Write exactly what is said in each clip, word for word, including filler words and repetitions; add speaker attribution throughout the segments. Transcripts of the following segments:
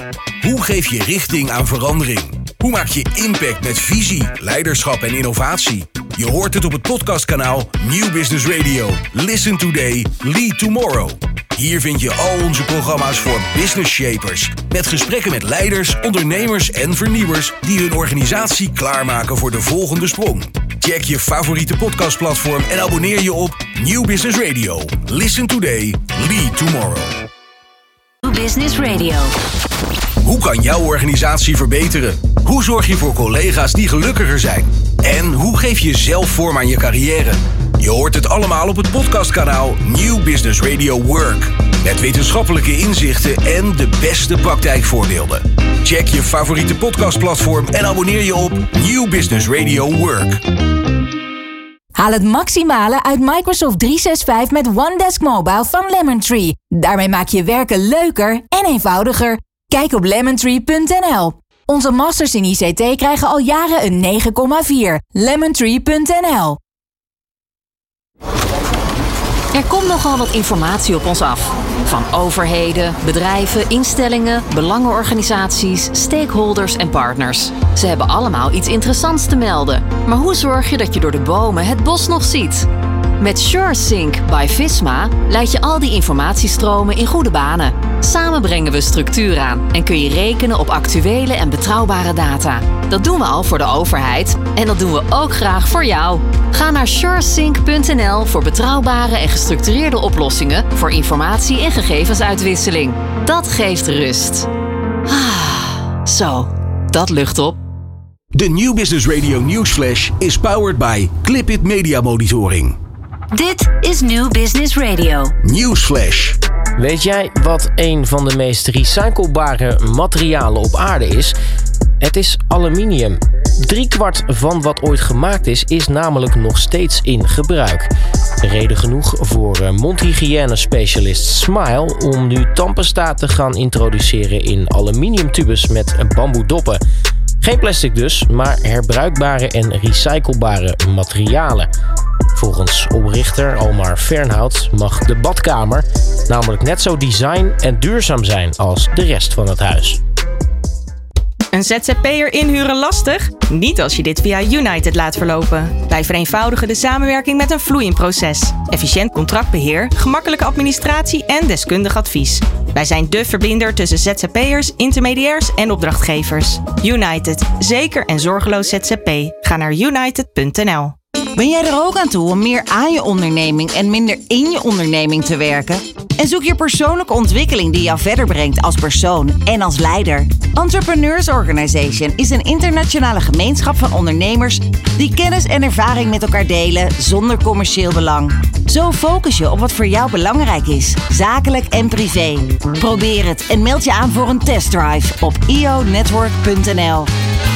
Speaker 1: Hoe geef je richting aan verandering? Hoe maak je impact met visie, leiderschap en innovatie? Je hoort het op het podcastkanaal Nieuw Business Radio. Listen today, lead tomorrow. Hier vind je al onze programma's voor business shapers. Met gesprekken met leiders, ondernemers en vernieuwers die hun organisatie klaarmaken voor de volgende sprong. Check je favoriete podcastplatform en abonneer je op Nieuw Business Radio. Listen today, lead tomorrow.
Speaker 2: Nieuw Business Radio.
Speaker 1: Hoe kan jouw organisatie verbeteren? Hoe zorg je voor collega's die gelukkiger zijn? En hoe geef je zelf vorm aan je carrière? Je hoort het allemaal op het podcastkanaal Nieuw Business Radio Work. Met wetenschappelijke inzichten en de beste praktijkvoorbeelden. Check je favoriete podcastplatform en abonneer je op Nieuw Business Radio Work.
Speaker 3: Haal het maximale uit Microsoft driehonderdzesenzestig met OneDesk Mobile van Lemon Tree. Daarmee maak je werken leuker en eenvoudiger. Kijk op lemon tree punt n l. Onze masters in I C T krijgen al jaren een negen komma vier. lemon tree punt n l.
Speaker 2: Er komt nogal wat informatie op ons af. Van overheden, bedrijven, instellingen, belangenorganisaties, stakeholders en partners. Ze hebben allemaal iets interessants te melden. Maar hoe zorg je dat je door de bomen het bos nog ziet? Met SureSync by Visma leid je al die informatiestromen in goede banen. Samen brengen we structuur aan en kun je rekenen op actuele en betrouwbare data. Dat doen we al voor de overheid en dat doen we ook graag voor jou. Ga naar suresync punt n l voor betrouwbare en gestructureerde oplossingen voor informatie- en gegevensuitwisseling. Dat geeft rust. Ah, zo, dat lucht op.
Speaker 1: De Nieuw Business Radio Newsflash is powered by Clipit Media Monitoring.
Speaker 2: Dit is Nieuw Business Radio.
Speaker 1: Newsflash.
Speaker 4: Weet jij wat een van de meest recyclebare materialen op aarde is? Het is aluminium. Driekwart van wat ooit gemaakt is, is namelijk nog steeds in gebruik. Reden genoeg voor mondhygiëne-specialist Smile om nu tandpasta te gaan introduceren in aluminiumtubes met bamboedoppen. Geen plastic dus, maar herbruikbare en recyclebare materialen. Volgens oprichter Almar Fernhout mag de badkamer namelijk net zo design en duurzaam zijn als de rest van het huis.
Speaker 5: Een Z Z P'er inhuren lastig? Niet als je dit via United laat verlopen. Wij vereenvoudigen de samenwerking met een vloeiend proces. Efficiënt contractbeheer, gemakkelijke administratie en deskundig advies. Wij zijn dé verbinder tussen Z Z P'ers, intermediairs en opdrachtgevers. United. Zeker en zorgeloos Z Z P. Ga naar united punt n l.
Speaker 6: Ben jij er ook aan toe om meer aan je onderneming en minder in je onderneming te werken? En zoek je persoonlijke ontwikkeling die jou verder brengt als persoon en als leider? Entrepreneurs Organization is een internationale gemeenschap van ondernemers die kennis en ervaring met elkaar delen zonder commercieel belang. Zo focus je op wat voor jou belangrijk is, zakelijk en privé. Probeer het en meld je aan voor een testdrive op i o network punt n l.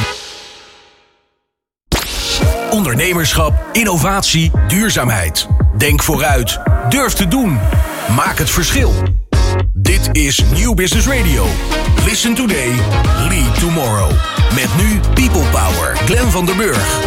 Speaker 1: Ondernemerschap, innovatie, duurzaamheid. Denk vooruit. Durf te doen. Maak het verschil. Dit is Nieuw Business Radio. Listen today, lead tomorrow. Met nu People Power. Glenn van der Burg.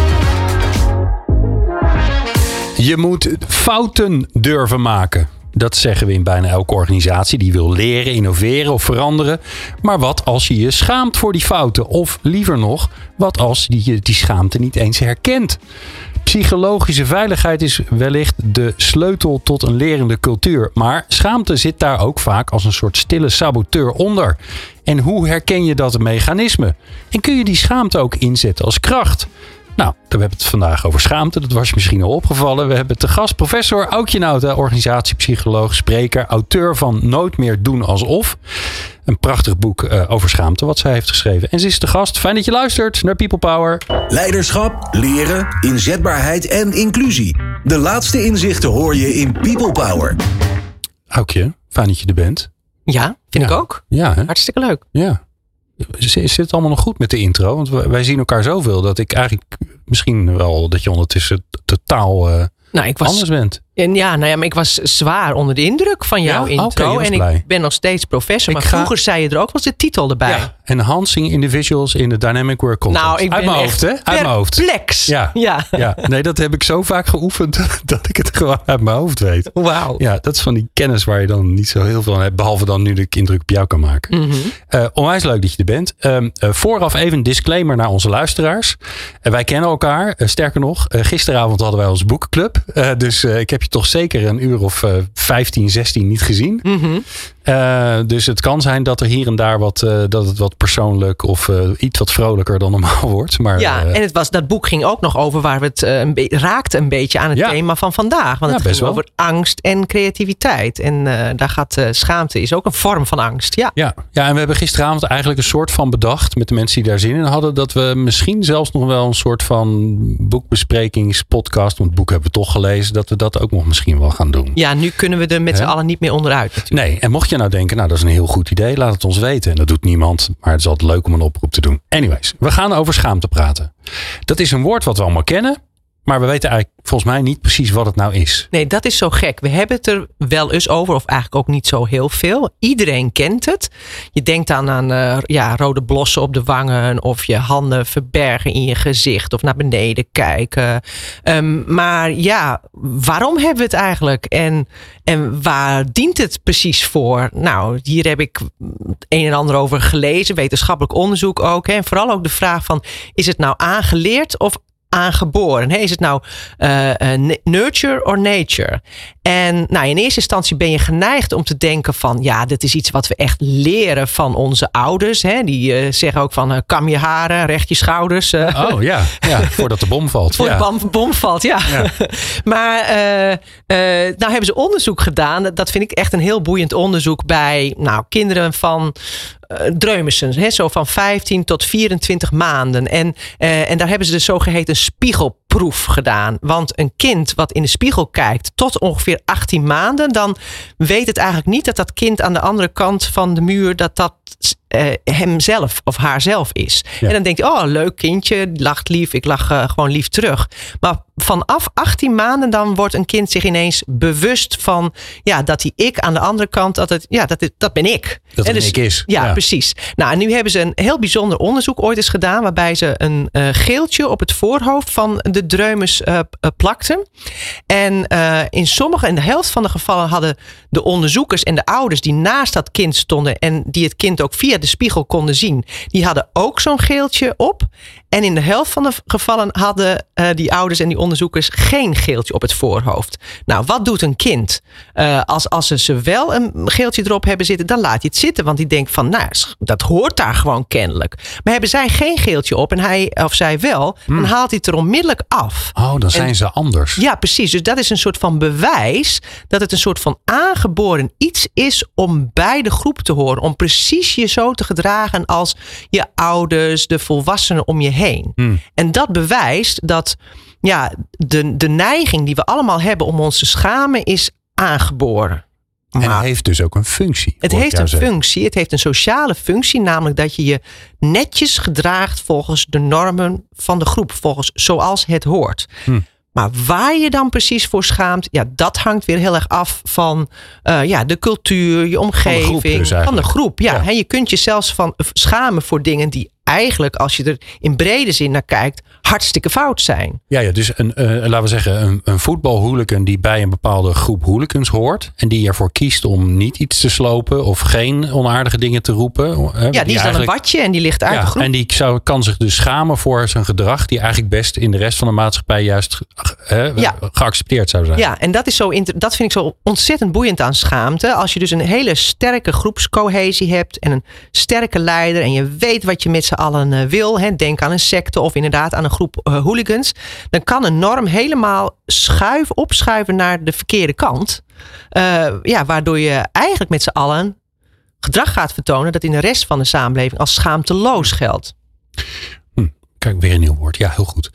Speaker 7: Je moet fouten durven maken. Dat zeggen we in bijna elke organisatie die wil leren, innoveren of veranderen. Maar wat als je je schaamt voor die fouten? Of liever nog, wat als je die schaamte niet eens herkent? Psychologische veiligheid is wellicht de sleutel tot een lerende cultuur. Maar schaamte zit daar ook vaak als een soort stille saboteur onder. En hoe herken je dat mechanisme? En kun je die schaamte ook inzetten als kracht? Nou, we hebben het vandaag over schaamte. Dat was je misschien al opgevallen. We hebben te gast professor Aukje Nauta, organisatiepsycholoog, spreker, auteur van Nooit meer doen alsof. Een prachtig boek uh, over schaamte wat zij heeft geschreven. En ze is te gast. Fijn dat je luistert naar People Power.
Speaker 1: Leiderschap, leren, inzetbaarheid en inclusie. De laatste inzichten hoor je in People Power.
Speaker 7: Aukje, fijn dat je er bent.
Speaker 4: Ja, vind
Speaker 7: ja.
Speaker 4: ik ook.
Speaker 7: Ja, hè?
Speaker 4: Hartstikke leuk.
Speaker 7: Ja. Zit het allemaal nog goed met de intro? Want wij zien elkaar zoveel dat ik eigenlijk misschien wel dat je ondertussen totaal uh,
Speaker 4: nou, ik was,
Speaker 7: anders bent.
Speaker 8: En ja, nou ja, maar ik was zwaar onder de indruk van jouw
Speaker 7: Ja?
Speaker 8: intro.
Speaker 7: Oké,
Speaker 8: en
Speaker 7: blij.
Speaker 8: ik ben nog steeds professor.
Speaker 7: Ik
Speaker 8: Maar
Speaker 7: ga-
Speaker 8: vroeger zei je er ook wel eens de titel erbij.
Speaker 7: Ja. Enhancing Individuals in the Dynamic Work Context.
Speaker 8: Nou, ik ben
Speaker 7: Uit mijn
Speaker 8: echt
Speaker 7: hoofd, hè? Uit mijn hoofd.
Speaker 8: perplex.
Speaker 7: Ja.
Speaker 8: ja.
Speaker 7: Ja, nee, dat heb ik zo vaak geoefend dat ik het gewoon uit mijn hoofd weet.
Speaker 8: Wauw.
Speaker 7: Ja, dat is van die kennis waar je dan niet zo heel veel aan hebt. Behalve dan nu dat ik indruk op jou kan maken.
Speaker 8: Mhm.
Speaker 7: Uh, onwijs leuk dat je er bent. Um, uh, vooraf even een disclaimer naar onze luisteraars. Uh, wij kennen elkaar. Uh, sterker nog, uh, gisteravond hadden wij onze boekenclub. Uh, dus uh, ik heb je toch zeker een uur of uh, vijftien, zestien niet gezien.
Speaker 8: Mhm.
Speaker 7: Uh, dus het kan zijn dat er hier en daar wat, uh, dat het wat persoonlijk of uh, iets wat vrolijker dan normaal wordt. Maar,
Speaker 8: Ja,
Speaker 7: uh,
Speaker 8: en het was, dat boek ging ook nog over waar we het uh, een be- raakte een beetje aan het
Speaker 7: Ja.
Speaker 8: thema van vandaag. Want
Speaker 7: Ja,
Speaker 8: het
Speaker 7: best
Speaker 8: ging
Speaker 7: wel.
Speaker 8: over angst en creativiteit. En uh, daar gaat uh, schaamte is ook een vorm van angst. Ja.
Speaker 7: Ja, ja, en we hebben gisteravond eigenlijk een soort van bedacht met de mensen die daar zin in hadden. Dat we misschien zelfs nog wel een soort van boekbesprekingspodcast, want het boek hebben we toch gelezen, dat we dat ook nog misschien wel gaan doen.
Speaker 8: Ja, nu kunnen we er met z'n
Speaker 7: Hè?
Speaker 8: allen niet meer onderuit natuurlijk.
Speaker 7: Nee, en mocht je nou denken, nou dat is een heel goed idee, laat het ons weten. En dat doet niemand, maar het is altijd leuk om een oproep te doen. Anyways, we gaan over schaamte praten. Dat is een woord wat we allemaal kennen, maar we weten eigenlijk volgens mij niet precies wat het nou is.
Speaker 8: Nee, dat is zo gek. We hebben het er wel eens over, of eigenlijk ook niet zo heel veel. Iedereen kent het. Je denkt dan aan uh, ja, rode blossen op de wangen, of je handen verbergen in je gezicht, of naar beneden kijken. Um, maar ja, waarom hebben we het eigenlijk? En, en waar dient het precies voor? Nou, hier heb ik het een en ander over gelezen, wetenschappelijk onderzoek ook. Hè, en vooral ook de vraag van, is het nou aangeleerd of aangeboren? Hey, is het nou uh, uh, nurture or nature? En nou, in eerste instantie ben je geneigd om te denken van, ja, dit is iets wat we echt leren van onze ouders. Hè? Die uh, zeggen ook van, uh, kam je haren, recht je schouders. Uh,
Speaker 7: Oh ja, ja, voordat de bom valt.
Speaker 8: Voor
Speaker 7: ja.
Speaker 8: de bom, bom valt, ja.
Speaker 7: Ja.
Speaker 8: Maar uh, uh, nou hebben ze onderzoek gedaan. Dat vind ik echt een heel boeiend onderzoek bij nou, kinderen van uh, Dreumissen. Hè, zo van vijftien tot vierentwintig maanden. En, uh, en daar hebben ze de zogeheten spiegelproef gedaan. Want een kind wat in de spiegel kijkt tot ongeveer achttien maanden, dan weet het eigenlijk niet dat dat kind aan de andere kant van de muur, dat dat uh, hemzelf of haarzelf is.
Speaker 7: Ja.
Speaker 8: En dan denkt hij, oh, leuk kindje, lacht lief, ik lach uh, gewoon lief terug. Maar vanaf achttien maanden dan wordt een kind zich ineens bewust van, ja, dat die ik aan de andere kant, dat het, ja, dat, het, dat ben ik.
Speaker 7: Dat
Speaker 8: En
Speaker 7: het ik is.
Speaker 8: Ja,
Speaker 7: Ja.
Speaker 8: precies. Nou, en nu hebben ze een heel bijzonder onderzoek ooit eens gedaan, waarbij ze een uh, geeltje op het voorhoofd van de dreumes uh, uh, plakten. En uh, in sommige, in de helft van de gevallen hadden de onderzoekers en de ouders die naast dat kind stonden en die het kind ook via de spiegel konden zien, die hadden ook zo'n geeltje op. En in de helft van de gevallen hadden uh, die ouders en die onderzoekers geen geeltje op het voorhoofd. Nou, wat doet een kind? Uh, als, als ze wel een geeltje erop hebben zitten, dan laat hij het zitten. Want die denkt van, nou, dat hoort daar gewoon kennelijk. Maar hebben zij geen geeltje op en hij of zij wel, hmm. dan haalt hij het er onmiddellijk af.
Speaker 7: Oh, dan zijn
Speaker 8: en,
Speaker 7: ze anders.
Speaker 8: Ja, precies. Dus dat is een soort van bewijs dat het een soort van aangeboren iets is om bij de groep te horen. Om precies je zo te gedragen als je ouders, de volwassenen om je heen. Hmm. En dat bewijst dat ja, de, de neiging die we allemaal hebben om ons te schamen is aangeboren.
Speaker 7: En
Speaker 8: maar
Speaker 7: het heeft dus ook een functie.
Speaker 8: Het heeft een zeggen. functie. Het heeft een sociale functie. Namelijk dat je je netjes gedraagt volgens de normen van de groep. Volgens zoals het hoort. Hm. Maar waar je dan precies voor schaamt, ja, dat hangt weer heel erg af van uh, ja, de cultuur, je omgeving. Van de groep, dus van de groep ja. Ja. En je kunt je zelfs van schamen voor dingen die eigenlijk, als je er in brede zin naar kijkt, hartstikke fout zijn.
Speaker 7: Ja, ja dus een, uh, laten we zeggen, een, een voetbalhooligan die bij een bepaalde groep hooligans hoort en die ervoor kiest om niet iets te slopen of geen onaardige dingen te roepen. Uh,
Speaker 8: ja, die, die is dan een watje en die ligt uit
Speaker 7: ja,
Speaker 8: de groep.
Speaker 7: En die zou, kan zich dus schamen voor zijn gedrag die eigenlijk best in de rest van de maatschappij juist uh, ja. geaccepteerd zou zijn.
Speaker 8: Ja, en dat, is zo, dat vind ik zo ontzettend boeiend aan schaamte. Als je dus een hele sterke groepscohesie hebt en een sterke leider en je weet wat je met z'n allen wil, hè, denk aan een secte of inderdaad aan een groep uh, hooligans, dan kan een norm helemaal schuiven, opschuiven naar de verkeerde kant. Uh, ja, waardoor je eigenlijk met z'n allen gedrag gaat vertonen dat in de rest van de samenleving als schaamteloos geldt.
Speaker 7: Hm, kijk, weer een nieuw woord. Ja, heel goed.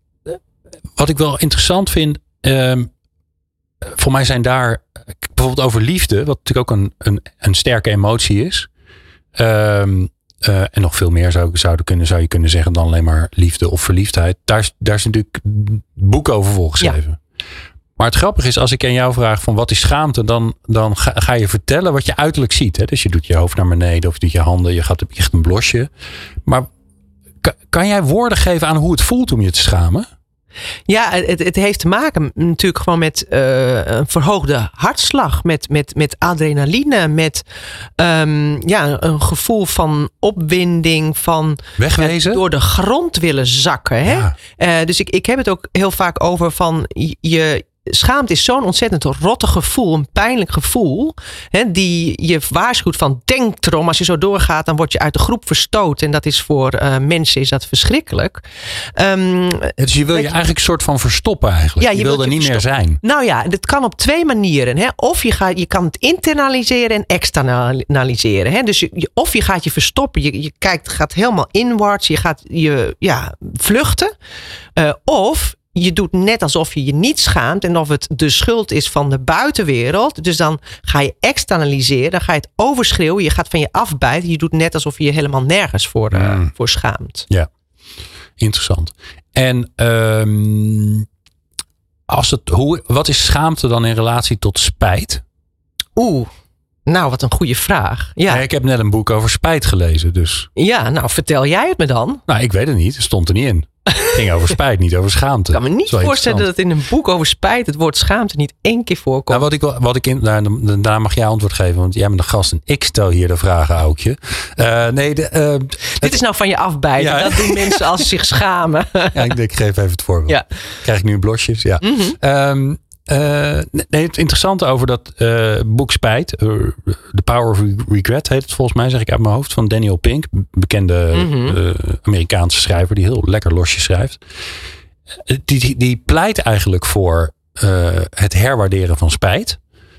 Speaker 7: Wat ik wel interessant vind, um, voor mij zijn daar bijvoorbeeld over liefde, wat natuurlijk ook een, een, een sterke emotie is. Um, Uh, en nog veel meer zou, zouden kunnen, zou je kunnen zeggen dan alleen maar liefde of verliefdheid. Daar, daar is natuurlijk boeken over volgeschreven. Ja. Maar het grappige is, als ik aan jou vraag van wat is schaamte, dan, dan ga, ga je vertellen wat je uiterlijk ziet. Hè? Dus je doet je hoofd naar beneden of je doet je handen, je gaat op echt een blosje. Maar kan, kan jij woorden geven aan hoe het voelt om je te schamen?
Speaker 8: Ja, het, het heeft te maken natuurlijk gewoon met uh, een verhoogde hartslag, met, met, met adrenaline, met um, ja, een gevoel van opwinding, van
Speaker 7: wegwezen,
Speaker 8: ja, door de grond willen zakken. Hè?
Speaker 7: Ja.
Speaker 8: Uh, dus ik, ik heb het ook heel vaak over van je. Schaamte is zo'n ontzettend rotte gevoel, een pijnlijk gevoel, hè, die je waarschuwt van denk erom, als je zo doorgaat, dan word je uit de groep verstoten. En dat is voor uh, mensen is dat verschrikkelijk. Um,
Speaker 7: dus je wil je, je eigenlijk een soort van verstoppen eigenlijk. Ja, je, je wil er niet meer zijn.
Speaker 8: Nou ja, dat kan op twee manieren. Hè. Of je, gaat, je kan het internaliseren en externaliseren. Hè. Dus je, of je gaat je verstoppen, je, je kijkt, gaat helemaal inwaarts, je gaat je ja, vluchten. Uh, of je doet net alsof je je niet schaamt en of het de schuld is van de buitenwereld. Dus dan ga je externaliseren, dan ga je het overschreeuwen, je gaat van je afbijten. Je doet net alsof je je helemaal nergens voor, uh, mm. voor schaamt.
Speaker 7: Ja, interessant. En um, als het, hoe, wat is schaamte dan in relatie tot spijt?
Speaker 8: Oeh. Nou, wat een goede vraag. Ja.
Speaker 7: Ja, ik heb net een boek over spijt gelezen, dus.
Speaker 8: Ja, nou vertel jij het me dan.
Speaker 7: Nou, ik weet het niet. Het stond er niet in. Het ging over spijt, niet over schaamte.
Speaker 8: Ik kan me niet voorstellen dat in een boek over spijt het woord schaamte niet één keer voorkomt.
Speaker 7: Nou, wat ik, wat ik in, nou, daar mag jij antwoord geven, want jij bent de gast en ik stel hier de vragen, Aukje. Uh, nee, de, uh,
Speaker 8: Dit het, is nou van je afbijten. Ja, dat doen mensen als ze zich schamen.
Speaker 7: Ja, ik, ik geef even het voorbeeld. Ja. Krijg ik nu blosjes? Ja.
Speaker 8: Mm-hmm.
Speaker 7: Um, Uh, nee, het interessante over dat uh, boek Spijt, uh, The Power of Regret heet het volgens mij, zeg ik uit mijn hoofd, van Daniel Pink, bekende mm-hmm. uh, Amerikaanse schrijver die heel lekker losjes schrijft. Uh, die, die, die pleit eigenlijk voor uh, het herwaarderen van spijt.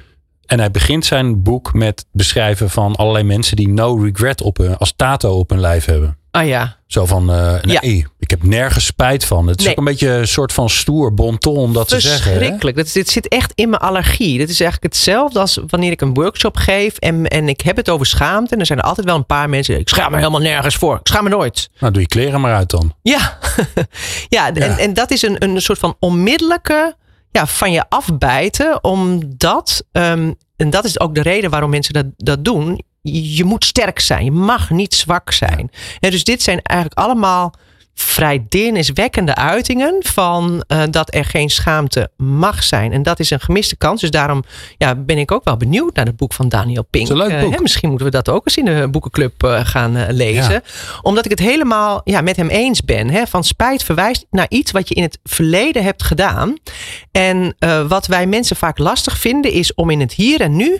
Speaker 7: En hij begint zijn boek met beschrijven van allerlei mensen die no regret op hun, als tato op hun lijf hebben.
Speaker 8: Ah ja.
Speaker 7: Zo van, uh, nee, ja. ik heb nergens spijt van. Het is nee. ook een beetje een soort van stoer bon ton om dat te zeggen.
Speaker 8: Verschrikkelijk. Dat, dit zit echt in mijn allergie. Dit is eigenlijk hetzelfde als wanneer ik een workshop geef en, en ik heb het over schaamte. En er zijn er altijd wel een paar mensen, ik schaam me helemaal nergens voor. Ik schaam me nooit.
Speaker 7: Nou, doe je kleren maar uit dan.
Speaker 8: Ja, ja, ja. En, en dat is een, een soort van onmiddellijke ja, van je afbijten. Omdat, um, en dat is ook de reden waarom mensen dat, dat doen. Je moet sterk zijn. Je mag niet zwak zijn. En dus dit zijn eigenlijk allemaal vrij deerniswekkende uitingen van uh, dat er geen schaamte mag zijn. En dat is een gemiste kans. Dus daarom ja, ben ik ook wel benieuwd naar het boek van Daniel Pink.
Speaker 7: Het is een leuk boek.
Speaker 8: Uh, hè, misschien moeten we dat ook eens in de boekenclub uh, gaan uh, lezen. Ja. Omdat ik het helemaal ja, met hem eens ben. Hè, van spijt verwijst naar iets wat je in het verleden hebt gedaan. En uh, wat wij mensen vaak lastig vinden is om in het hier en nu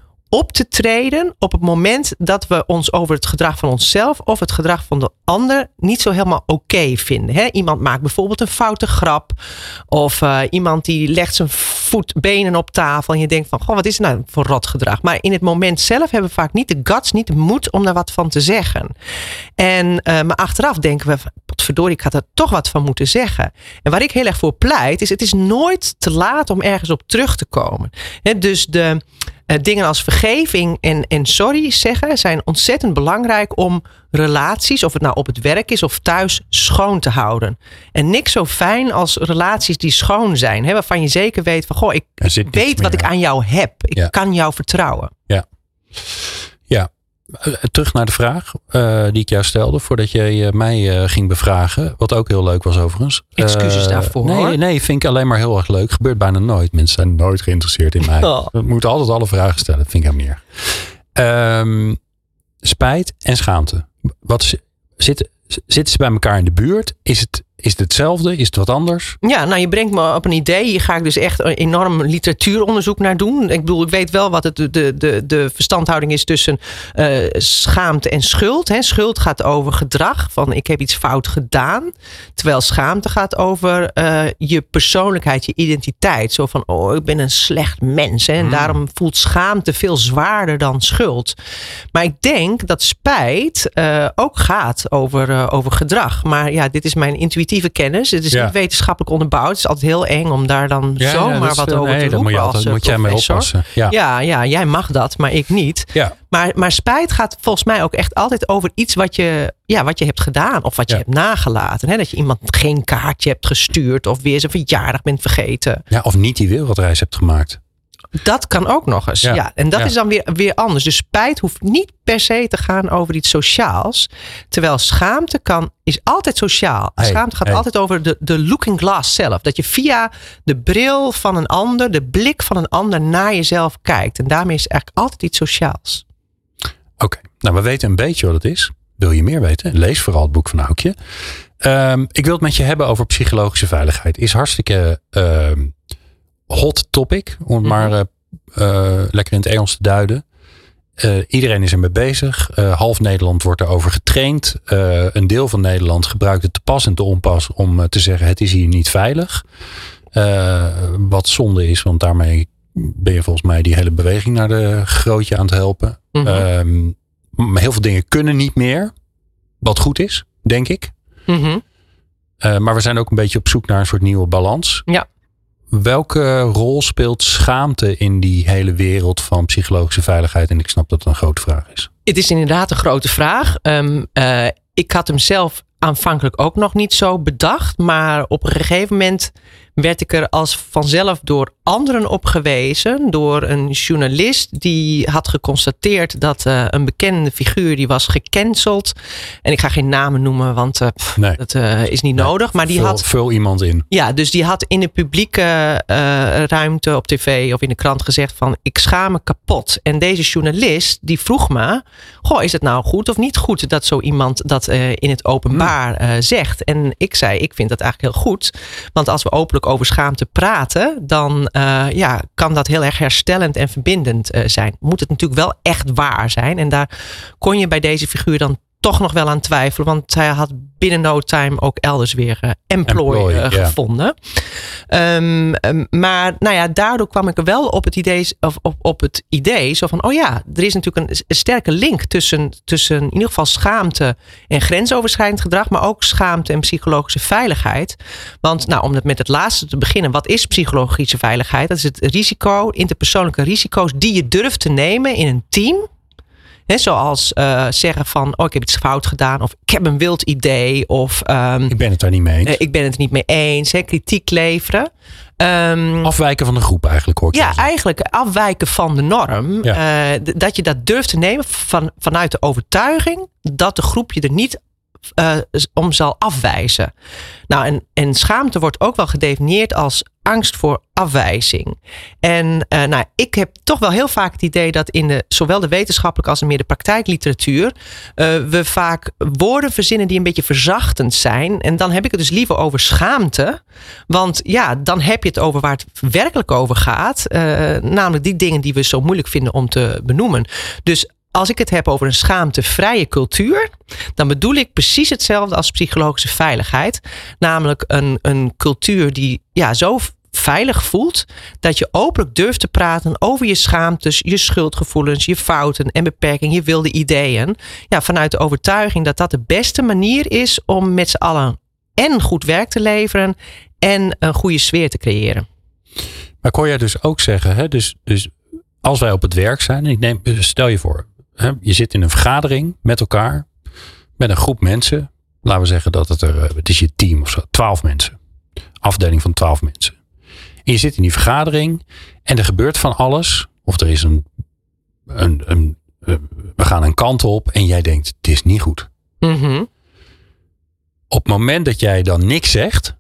Speaker 8: op te treden op het moment dat we ons over het gedrag van onszelf of het gedrag van de ander niet zo helemaal oké okay vinden. Hè? Iemand maakt bijvoorbeeld een foute grap of uh, iemand die legt zijn voet, benen op tafel en je denkt van, goh, wat is het nou voor rot gedrag? Maar in het moment zelf hebben we vaak niet de guts, niet de moed om daar wat van te zeggen. En, uh, maar achteraf denken we, potverdorie, ik had er toch wat van moeten zeggen. En waar ik heel erg voor pleit is, het is nooit te laat om ergens op terug te komen. Hè? Dus de Uh, dingen als vergeving en, en sorry zeggen zijn ontzettend belangrijk om relaties, of het nou op het werk is of thuis, schoon te houden. En niks zo fijn als relaties die schoon zijn. Hè, waarvan je zeker weet van, goh, ik weet wat ik aan jou heb. Ik ja. kan jou vertrouwen.
Speaker 7: Ja. Ja. Uh, terug naar de vraag uh, die ik jou stelde voordat je uh, mij uh, ging bevragen. Wat ook heel leuk was overigens.
Speaker 8: Excuses uh, daarvoor.
Speaker 7: Nee,
Speaker 8: hoor.
Speaker 7: nee, vind ik alleen maar heel erg leuk. Gebeurt bijna nooit. Mensen zijn nooit geïnteresseerd in mij.
Speaker 8: Oh.
Speaker 7: We moeten altijd alle vragen stellen. Dat vind ik helemaal niet erg. Um, spijt en schaamte. Wat zit, zitten ze bij elkaar in de buurt? Is het, is het hetzelfde? Is het wat anders?
Speaker 8: Ja, nou je brengt me op een idee. Hier ga ik dus echt een enorm literatuuronderzoek naar doen. Ik bedoel, ik weet wel wat het, de, de, de verstandhouding is tussen uh, schaamte en schuld. Hè. Schuld gaat over gedrag, van ik heb iets fout gedaan. Terwijl schaamte gaat over uh, je persoonlijkheid, je identiteit. Zo van, oh, ik ben een slecht mens. Hè. En hmm. daarom voelt schaamte veel zwaarder dan schuld. Maar ik denk dat spijt uh, ook gaat over, uh, over gedrag. Maar ja, dit is mijn intuïtieve intuïtieve kennis. Het is
Speaker 7: Ja.
Speaker 8: niet wetenschappelijk onderbouwd. Het is altijd heel eng om daar dan
Speaker 7: Ja,
Speaker 8: zomaar
Speaker 7: ja, dat is,
Speaker 8: wat
Speaker 7: eh,
Speaker 8: over
Speaker 7: nee,
Speaker 8: te
Speaker 7: dat moet
Speaker 8: roepen
Speaker 7: je
Speaker 8: als
Speaker 7: altijd-
Speaker 8: uh,
Speaker 7: moet jij mee
Speaker 8: professor.
Speaker 7: oppassen. Ja.
Speaker 8: Ja, ja, jij mag dat, maar ik niet.
Speaker 7: Ja.
Speaker 8: Maar, maar spijt gaat volgens mij ook echt altijd over iets wat je, ja, wat je hebt gedaan of wat je
Speaker 7: Ja.
Speaker 8: hebt nagelaten. Hè? Dat je iemand geen kaartje hebt gestuurd of weer zijn verjaardag bent vergeten.
Speaker 7: Ja, of niet die wereldreis hebt gemaakt.
Speaker 8: Dat kan ook nog eens.
Speaker 7: Ja.
Speaker 8: Ja. En dat
Speaker 7: Ja.
Speaker 8: is dan weer, weer anders. Dus spijt hoeft niet per se te gaan over iets sociaals. Terwijl schaamte kan, is altijd sociaal.
Speaker 7: Hey,
Speaker 8: Schaamte gaat
Speaker 7: hey.
Speaker 8: altijd over de, de looking glass zelf. Dat je via de bril van een ander, de blik van een ander naar jezelf kijkt. En daarmee is het eigenlijk altijd iets sociaals.
Speaker 7: Oké, nou we weten een beetje wat het is. Wil je meer weten? Lees vooral het boek van Aukje. Um, ik wil het met je hebben over psychologische veiligheid. Is hartstikke uh, hot topic. Om het
Speaker 8: Mm-hmm.
Speaker 7: maar uh, uh, lekker in het Engels te duiden. Uh, iedereen is ermee bezig. Uh, half Nederland wordt erover getraind. Uh, een deel van Nederland gebruikt het te pas en te onpas om uh, te zeggen het is hier niet veilig. Uh, wat zonde is, want daarmee ben je volgens mij die hele beweging naar de grootje aan het helpen.
Speaker 8: Mm-hmm.
Speaker 7: Um, heel veel dingen kunnen niet meer. Wat goed is, denk ik.
Speaker 8: Mm-hmm.
Speaker 7: Uh, maar we zijn ook een beetje op zoek naar een soort nieuwe balans.
Speaker 8: Ja.
Speaker 7: Welke rol speelt schaamte in die hele wereld van psychologische veiligheid? En ik snap dat het een grote vraag is.
Speaker 8: Het is inderdaad een grote vraag. Um, uh, ik had hem zelf aanvankelijk ook nog niet zo bedacht. Maar op een gegeven moment werd ik er als vanzelf door anderen op gewezen. Door een journalist die had geconstateerd dat uh, een bekende figuur die was gecanceld. En ik ga geen namen noemen, want uh, pff,
Speaker 7: nee.
Speaker 8: dat uh, is niet
Speaker 7: nee.
Speaker 8: nodig. Maar die
Speaker 7: vul,
Speaker 8: had
Speaker 7: vul iemand in.
Speaker 8: Ja, dus die had in de publieke uh, ruimte op tv of in de krant gezegd van ik schaam me kapot. En deze journalist die vroeg me, goh, is het nou goed of niet goed dat zo iemand dat uh, in het openbaar uh, zegt? En ik zei, ik vind dat eigenlijk heel goed. Want als we openlijk over schaamte praten, dan uh, ja, kan dat heel erg herstellend en verbindend uh, zijn. Moet het natuurlijk wel echt waar zijn. En daar kon je bij deze figuur dan toch nog wel aan twijfelen. Want hij had binnen no time ook elders weer uh, employ, employ uh, yeah. gevonden. Um, um, maar nou ja, daardoor kwam ik er wel op het idee, of op, op het idee zo van, oh ja, er is natuurlijk een, een sterke link tussen, tussen in ieder geval schaamte en grensoverschrijdend gedrag, maar ook schaamte en psychologische veiligheid. Want nou, om het met het laatste te beginnen, wat is psychologische veiligheid? Dat is het risico, interpersoonlijke risico's die je durft te nemen in een team. He, zoals uh, zeggen van, oh ik heb iets fout gedaan. Of ik heb een wild idee. Of um,
Speaker 7: ik ben het daar niet mee eens.
Speaker 8: Uh, ik ben het niet mee eens. He, kritiek leveren. Um,
Speaker 7: afwijken van de groep eigenlijk hoor ik.
Speaker 8: Ja, eigenlijk afwijken van de norm. Ja. Uh, d- dat je dat durft te nemen van, vanuit de overtuiging dat de groep je er niet uh, om zal afwijzen. Nou, en, en schaamte wordt ook wel gedefinieerd als angst voor afwijzing. En uh, nou, ik heb toch wel heel vaak het idee dat in de, zowel de wetenschappelijke als meer de praktijkliteratuur uh, we vaak woorden verzinnen die een beetje verzachtend zijn. En dan heb ik het dus liever over schaamte. Want ja, dan heb je het over waar het werkelijk over gaat. Uh, namelijk die dingen die we zo moeilijk vinden om te benoemen. Dus als ik het heb over een schaamtevrije cultuur, dan bedoel ik precies hetzelfde als psychologische veiligheid. Namelijk een, een cultuur die ja, zo veilig voelt dat je openlijk durft te praten over je schaamtes, je schuldgevoelens, je fouten en beperkingen, je wilde ideeën. Ja, vanuit de overtuiging dat dat de beste manier is om met z'n allen en goed werk te leveren en een goede sfeer te creëren.
Speaker 7: Maar kon jij dus ook zeggen, hè, dus, dus als wij op het werk zijn, en ik neem, stel je voor, hè, je zit in een vergadering met elkaar, met een groep mensen, laten we zeggen dat het er, het is je team of zo, twaalf mensen, afdeling van twaalf mensen. En je zit in die vergadering en er gebeurt van alles, of er is een, een, een, een we gaan een kant op en jij denkt, het is niet goed.
Speaker 8: Mm-hmm.
Speaker 7: Op het moment dat jij dan niks zegt,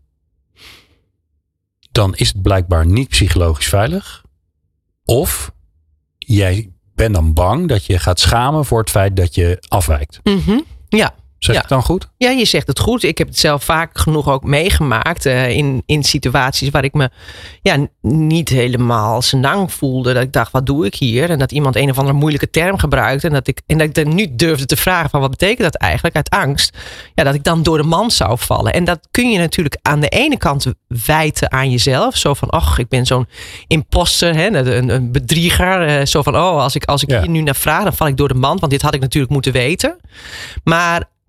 Speaker 7: dan is het blijkbaar niet psychologisch veilig. Of jij bent dan bang dat je gaat schamen voor het feit dat je afwijkt.
Speaker 8: Mm-hmm. Ja.
Speaker 7: Zeg
Speaker 8: ja.
Speaker 7: ik dan goed?
Speaker 8: Ja, je zegt het goed. Ik heb het zelf vaak genoeg ook meegemaakt uh, in, in situaties waar ik me ja, niet helemaal senang voelde. Dat ik dacht, wat doe ik hier? En dat iemand een of andere moeilijke term gebruikte. En dat ik, en dat ik dan nu durfde te vragen van wat betekent dat eigenlijk uit angst? Ja, dat ik dan door de mand zou vallen. En dat kun je natuurlijk aan de ene kant wijten aan jezelf. Zo van, ach, ik ben zo'n imposter, hè, een, een bedrieger. Uh, zo van, oh, als ik, als ik ja. hier nu naar vraag, dan val ik door de mand. Want dit had ik natuurlijk moeten weten. Maar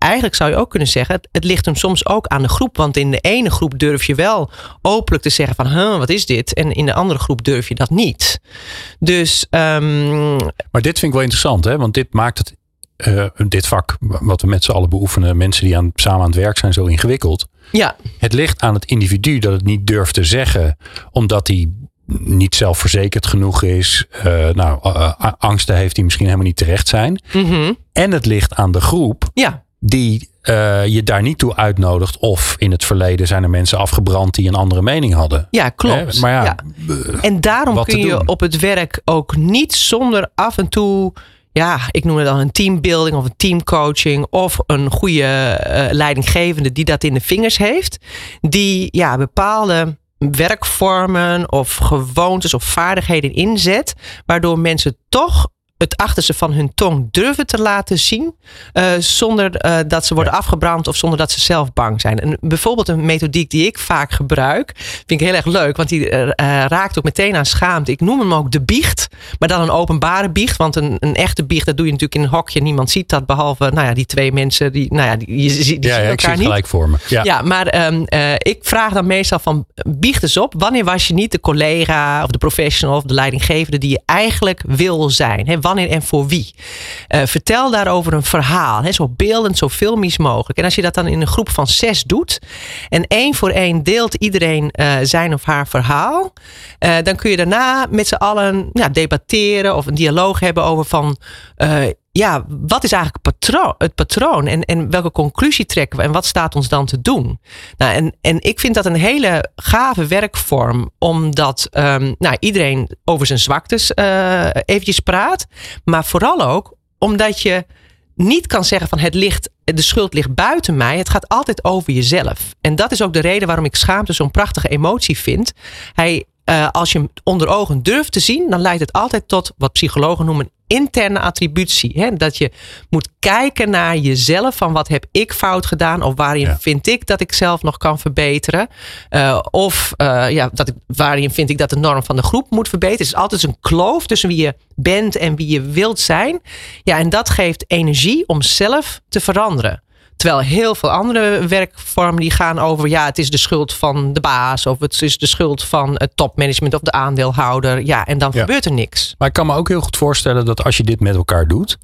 Speaker 8: eigenlijk zou je ook kunnen zeggen, het, het ligt hem soms ook aan de groep. Want in de ene groep durf je wel openlijk te zeggen van, huh, wat is dit? En in de andere groep durf je dat niet. Dus, um...
Speaker 7: Maar dit vind ik wel interessant, hè? Want dit maakt het, uh, dit vak, wat we met z'n allen beoefenen, mensen die aan, samen aan het werk zijn, zo ingewikkeld.
Speaker 8: Ja.
Speaker 7: Het ligt aan het individu dat het niet durft te zeggen, omdat hij niet zelfverzekerd genoeg is. Uh, nou, uh, angsten heeft die misschien helemaal niet terecht zijn.
Speaker 8: Mm-hmm.
Speaker 7: En het ligt aan de groep
Speaker 8: ja.
Speaker 7: die uh, je daar niet toe uitnodigt. Of in het verleden zijn er mensen afgebrand die een andere mening hadden.
Speaker 8: Ja, klopt.
Speaker 7: Hè? Maar ja,
Speaker 8: ja.
Speaker 7: Uh,
Speaker 8: en daarom kun je
Speaker 7: doen?
Speaker 8: op het werk ook niet zonder af en toe, ja, ik noem het dan een teambuilding of een teamcoaching of een goede uh, leidinggevende die dat in de vingers heeft. Die ja, bepaalde werkvormen of gewoontes of vaardigheden inzet, waardoor mensen toch het achterste van hun tong durven te laten zien, uh, zonder uh, dat ze worden ja. afgebrand of zonder dat ze zelf bang zijn. En bijvoorbeeld een methodiek die ik vaak gebruik, vind ik heel erg leuk, want die uh, raakt ook meteen aan schaamte. Ik noem hem ook de biecht, maar dan een openbare biecht, want een, een echte biecht, dat doe je natuurlijk in een hokje. Niemand ziet dat, behalve nou ja, die twee mensen, die, nou ja, die, die, die
Speaker 7: ja,
Speaker 8: zien
Speaker 7: ja,
Speaker 8: elkaar
Speaker 7: ik zie het
Speaker 8: niet.
Speaker 7: gelijk voor me. Ja,
Speaker 8: ja maar um, uh, ik vraag dan meestal van, biecht eens op, wanneer was je niet de collega of de professional of de leidinggevende die je eigenlijk wil zijn? Hè? Wanneer en voor wie? Uh, vertel daarover een verhaal. Hè? Zo beeldend, zo filmisch mogelijk. En als je dat dan in een groep van zes doet en één voor één deelt iedereen uh, zijn of haar verhaal, uh, dan kun je daarna met z'n allen ja, debatteren of een dialoog hebben over van uh, ja, wat is eigenlijk het patroon, het patroon en, en welke conclusie trekken we en wat staat ons dan te doen? Nou, en, en ik vind dat een hele gave werkvorm, omdat um, nou, iedereen over zijn zwaktes uh, eventjes praat, maar vooral ook omdat je niet kan zeggen van het ligt, de schuld ligt buiten mij. Het gaat altijd over jezelf. En dat is ook de reden waarom ik schaamte zo'n prachtige emotie vind. Hij, uh, als je hem onder ogen durft te zien, dan leidt het altijd tot wat psychologen noemen interne attributie. Hè? Dat je moet kijken naar jezelf van wat heb ik fout gedaan of waarin ja. vind ik dat ik zelf nog kan verbeteren. Uh, of uh, ja, dat ik, waarin vind ik dat de norm van de groep moet verbeteren. Het is altijd een kloof tussen wie je bent en wie je wilt zijn. Ja, en dat geeft energie om zelf te veranderen. Terwijl heel veel andere werkvormen die gaan over, ja, het is de schuld van de baas of het is de schuld van het topmanagement of de aandeelhouder. Ja, en dan ja. gebeurt er niks.
Speaker 7: Maar ik kan me ook heel goed voorstellen dat als je dit met elkaar doet,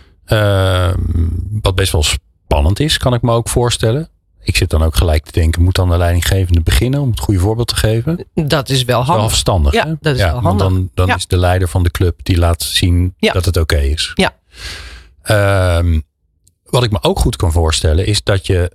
Speaker 7: uh, wat best wel spannend is, kan ik me ook voorstellen. Ik zit dan ook gelijk te denken, moet dan de leidinggevende beginnen om het goede voorbeeld te geven?
Speaker 8: Dat is wel handig.
Speaker 7: Wel verstandig.
Speaker 8: Ja,
Speaker 7: hè?
Speaker 8: dat is
Speaker 7: ja,
Speaker 8: wel handig.
Speaker 7: Want dan, dan
Speaker 8: ja.
Speaker 7: is de leider van de club die laat zien ja. dat het oké okay is.
Speaker 8: Ja.
Speaker 7: Uh, Wat ik me ook goed kan voorstellen is dat je,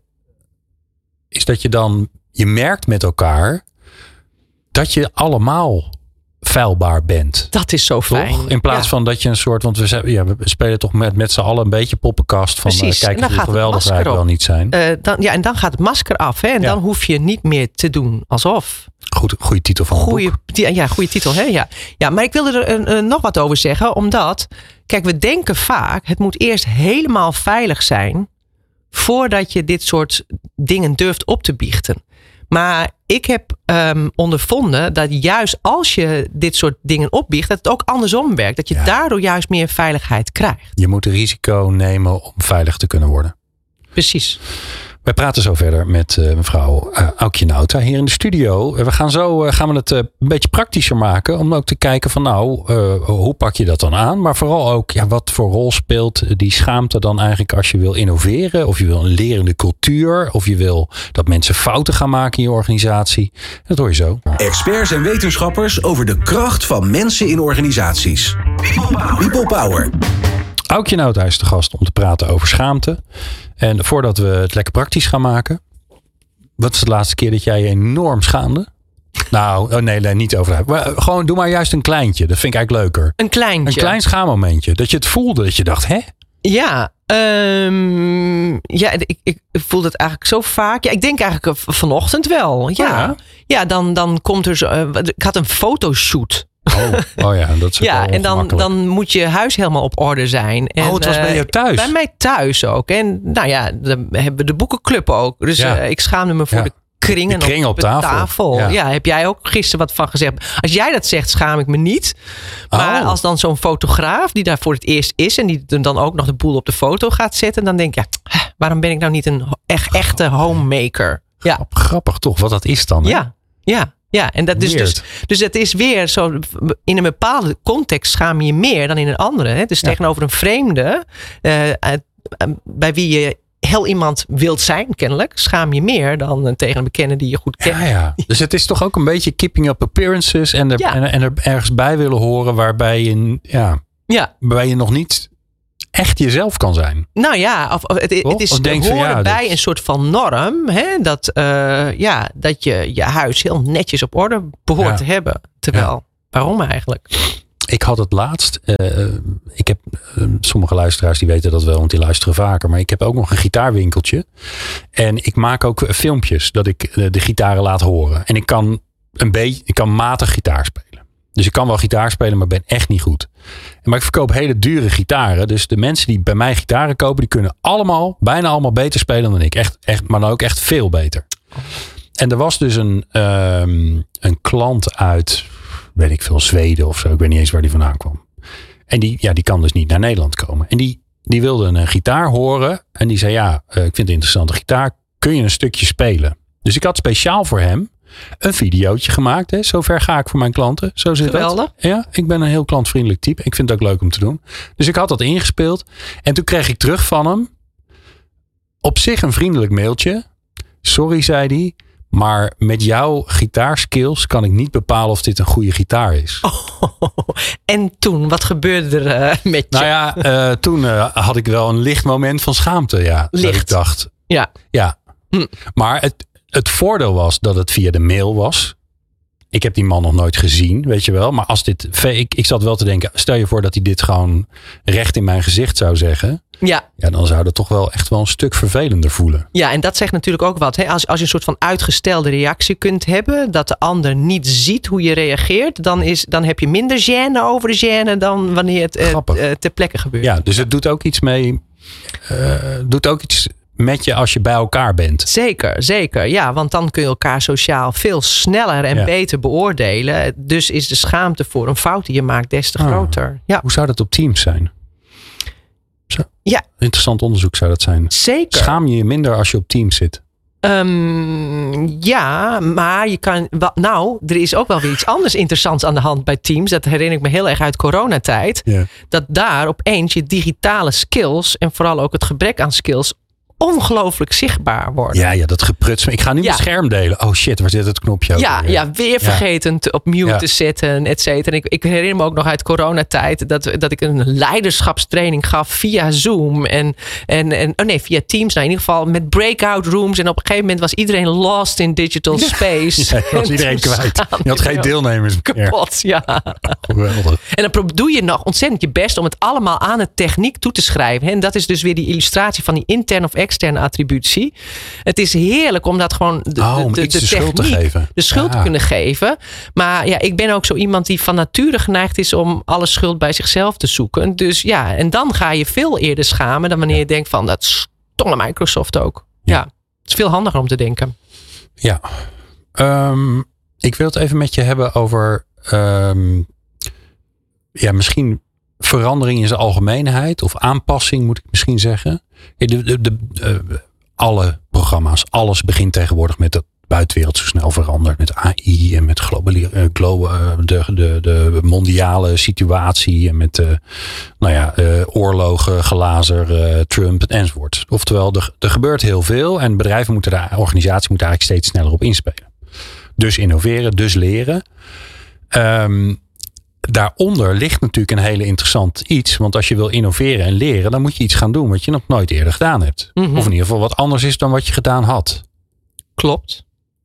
Speaker 7: is dat je dan, je merkt met elkaar dat je allemaal feilbaar bent.
Speaker 8: Dat is zo fijn.
Speaker 7: Toch? In plaats ja. van dat je een soort, want we, ja, we spelen toch met, met z'n allen een beetje poppenkast van uh, kijk hoe geweldig wij wel niet zijn.
Speaker 8: Uh, dan, ja, en dan gaat het masker af. Hè? En ja. dan hoef je niet meer te doen alsof.
Speaker 7: Goed, goede titel van
Speaker 8: goeie,
Speaker 7: het boek.
Speaker 8: Ja, goede titel. Hè? Ja. ja, maar ik wilde er een, een, nog wat over zeggen. Omdat, kijk, we denken vaak, het moet eerst helemaal veilig zijn voordat je dit soort dingen durft op te biechten. Maar ik heb um, ondervonden dat juist als je dit soort dingen opbiecht, dat het ook andersom werkt. Dat je ja. daardoor juist meer veiligheid krijgt.
Speaker 7: Je moet een risico nemen om veilig te kunnen worden.
Speaker 8: Precies.
Speaker 7: Wij praten zo verder met uh, mevrouw uh, Aukje Nauta hier in de studio. We gaan zo uh, gaan we het uh, een beetje praktischer maken. Om ook te kijken van nou, uh, hoe pak je dat dan aan? Maar vooral ook, ja, wat voor rol speelt die schaamte dan eigenlijk als je wil innoveren? Of je wil een lerende cultuur? Of je wil dat mensen fouten gaan maken in je organisatie? Dat hoor je zo.
Speaker 1: Experts en wetenschappers over de kracht van mensen in organisaties. People Power. People Power.
Speaker 7: Aukje Nauta is de gast om te praten over schaamte. En voordat we het lekker praktisch gaan maken. Wat is de laatste keer dat jij je enorm schaamde? Nou, oh nee, nee, niet over. Maar gewoon doe maar juist een kleintje. Dat vind ik eigenlijk leuker.
Speaker 8: Een kleintje.
Speaker 7: Een klein schaammomentje. Dat je het voelde. Dat je dacht, hè?
Speaker 8: Ja, um, ja ik, ik voel het eigenlijk zo vaak. Ja, ik denk eigenlijk vanochtend wel. Ja, ja. ja dan, dan komt er zo. Uh, ik had een fotoshoot.
Speaker 7: Oh, oh ja, dat is
Speaker 8: ja, en dan, dan moet je huis helemaal op orde zijn. En,
Speaker 7: oh, het was bij jou thuis?
Speaker 8: Bij mij thuis ook. En nou ja, dan hebben we de boekenclub ook. Dus ja. uh, ik schaamde me voor ja. de kringen
Speaker 7: de kring op,
Speaker 8: op
Speaker 7: tafel.
Speaker 8: tafel. Ja. ja, heb jij ook gisteren wat van gezegd. Als jij dat zegt, schaam ik me niet. Maar
Speaker 7: oh.
Speaker 8: als dan zo'n fotograaf die daar voor het eerst is en die dan ook nog de boel op de foto gaat zetten, dan denk ik, ja, waarom ben ik nou niet een echt, echte homemaker? Ja.
Speaker 7: Grappig toch, wat dat is dan. Hè?
Speaker 8: Ja, ja. Ja, en dat dus, dus, dus het is weer zo, in een bepaalde context schaam je je meer dan in een andere. Hè? Dus ja. tegenover een vreemde, uh, uh, bij wie je heel iemand wilt zijn, kennelijk, schaam je meer dan uh, tegen een bekende die je goed kent.
Speaker 7: Ja, ja. Dus het is toch ook een beetje keeping up appearances en er, ja. en, en er ergens bij willen horen waarbij je, ja,
Speaker 8: ja.
Speaker 7: waarbij je nog niet echt jezelf kan zijn.
Speaker 8: Nou ja, of, of het, het is horen van, ja, bij dat... een soort van norm. Hè, dat, uh, ja, dat je je huis heel netjes op orde behoort ja. te hebben. Terwijl, ja. waarom eigenlijk?
Speaker 7: Ik had het laatst. Uh, ik heb uh, sommige luisteraars die weten dat wel, want die luisteren vaker. Maar ik heb ook nog een gitaarwinkeltje. En ik maak ook filmpjes dat ik uh, de gitaren laat horen. En ik kan een beetje, ik kan matig gitaar spelen. Dus ik kan wel gitaar spelen, maar ben echt niet goed. Maar ik verkoop hele dure gitaren. Dus de mensen die bij mij gitaren kopen, die kunnen allemaal, bijna allemaal beter spelen dan ik. Echt, echt, maar dan ook echt veel beter. En er was dus een, um, een klant uit, weet ik veel, Zweden of zo. Ik weet niet eens waar die vandaan kwam. En die, ja, die kan dus niet naar Nederland komen. En die, die wilde een gitaar horen. En die zei, ja, uh, ik vind het een interessante gitaar. Kun je een stukje spelen? Dus ik had speciaal voor hem een videootje gemaakt. Hè. Zover ga ik voor mijn klanten. Zo zit
Speaker 8: Geweldig.
Speaker 7: Dat. Ja, ik ben een heel klantvriendelijk type. Ik vind het ook leuk om te doen. Dus ik had dat ingespeeld. En toen kreeg ik terug van hem. Op zich een vriendelijk mailtje. Sorry, zei hij. Maar met jouw gitaarskills kan ik niet bepalen of dit een goede gitaar is.
Speaker 8: Oh, en toen, wat gebeurde er uh, met je?
Speaker 7: Nou ja, uh, toen uh, had ik wel een licht moment van schaamte. Ja,
Speaker 8: licht.
Speaker 7: Dat ik dacht.
Speaker 8: Ja.
Speaker 7: Ja. Hm. Maar het, het voordeel was dat het via de mail was. Ik heb die man nog nooit gezien, weet je wel. Maar als dit, ik, ik zat wel te denken, stel je voor dat hij dit gewoon recht in mijn gezicht zou zeggen.
Speaker 8: Ja.
Speaker 7: Ja, dan zou dat toch wel echt wel een stuk vervelender voelen.
Speaker 8: Ja, en dat zegt natuurlijk ook wat. Hè? Als, als je een soort van uitgestelde reactie kunt hebben, dat de ander niet ziet hoe je reageert, dan, is, dan heb je minder gêne over de gêne dan wanneer het uh, uh, ter plekke gebeurt.
Speaker 7: Ja, dus het doet ook iets mee, uh, doet ook iets met je als je bij elkaar bent.
Speaker 8: Zeker, zeker. Ja, want dan kun je elkaar sociaal veel sneller en ja. beter beoordelen. Dus is de schaamte voor een fout die je maakt des te ah. groter. Ja.
Speaker 7: Hoe zou dat op Teams zijn? Zo.
Speaker 8: Ja.
Speaker 7: Interessant onderzoek zou dat zijn.
Speaker 8: Zeker.
Speaker 7: Schaam je je minder als je op Teams zit?
Speaker 8: Um, ja, maar je kan. Nou, er is ook wel weer iets anders interessants aan de hand bij Teams. Dat herinner ik me heel erg uit coronatijd. Yeah. Dat daar opeens je digitale skills en vooral ook het gebrek aan skills ongelooflijk zichtbaar worden.
Speaker 7: Ja, ja, dat gepruts. Ik ga nu ja. mijn scherm delen. Oh shit, waar zit het knopje ook?
Speaker 8: Ja, weer? ja, weer vergeten ja. te, op mute ja. te zetten, et cetera. Ik, ik herinner me ook nog uit coronatijd dat, dat ik een leiderschapstraining gaf via Zoom en, en, en oh nee, via Teams. Nou, in ieder geval met breakout rooms. En op een gegeven moment was iedereen lost in digital space.
Speaker 7: Ja, was iedereen kwijt. Je had geen deelnemers meer.
Speaker 8: Kapot, ja.
Speaker 7: Geweldig.
Speaker 8: En dan doe je nog ontzettend je best om het allemaal aan de techniek toe te schrijven. En dat is dus weer die illustratie van die interne of externe attributie. Het is heerlijk om dat gewoon de,
Speaker 7: oh, om
Speaker 8: de, de,
Speaker 7: de, de
Speaker 8: techniek,
Speaker 7: schuld te geven.
Speaker 8: De schuld ja. te kunnen geven. Maar ja, ik ben ook zo iemand die van nature geneigd is om alle schuld bij zichzelf te zoeken. Dus ja, en dan ga je veel eerder schamen dan wanneer ja. je denkt van dat stomme Microsoft ook. Ja. ja, het is veel handiger om te denken.
Speaker 7: Ja. Um, ik wil het even met je hebben over um, ja, misschien verandering in zijn algemeenheid of aanpassing moet ik misschien zeggen. De, de, de, de, alle programma's, alles begint tegenwoordig met de buitenwereld zo snel verandert. Met A I en met globali- uh, glo- uh, de, de, de mondiale situatie en met de, nou ja, uh, oorlogen, glazer, uh, Trump enzovoort. Oftewel, er, er gebeurt heel veel en bedrijven moeten daar, organisaties moeten eigenlijk steeds sneller op inspelen. Dus innoveren, dus leren. Um, Daaronder ligt natuurlijk een hele interessant iets. Want als je wil innoveren en leren, dan moet je iets gaan doen wat je nog nooit eerder gedaan hebt. Mm-hmm. Of in ieder geval wat anders is dan wat je gedaan had.
Speaker 8: Klopt.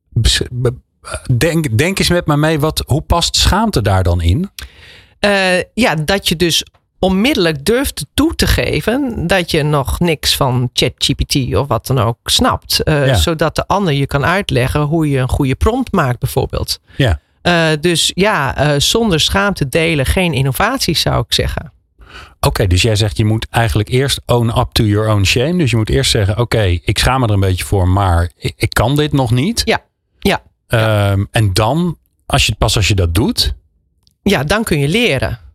Speaker 7: Denk, denk eens met me mee, wat, hoe past schaamte daar dan in?
Speaker 8: Uh, ja, dat je dus onmiddellijk durft toe te geven dat je nog niks van ChatGPT of wat dan ook snapt. Uh, ja. Zodat de ander je kan uitleggen hoe je een goede prompt maakt bijvoorbeeld.
Speaker 7: Ja.
Speaker 8: Uh, dus ja, uh, zonder schaamte delen geen innovatie zou ik zeggen.
Speaker 7: Oké, okay, dus jij zegt je moet eigenlijk eerst own up to your own shame. Dus je moet eerst zeggen, oké, okay, ik schaam me er een beetje voor, maar ik, ik kan dit nog niet.
Speaker 8: Ja, ja.
Speaker 7: Um, en dan, als je, pas als je dat doet.
Speaker 8: Ja, dan kun je leren.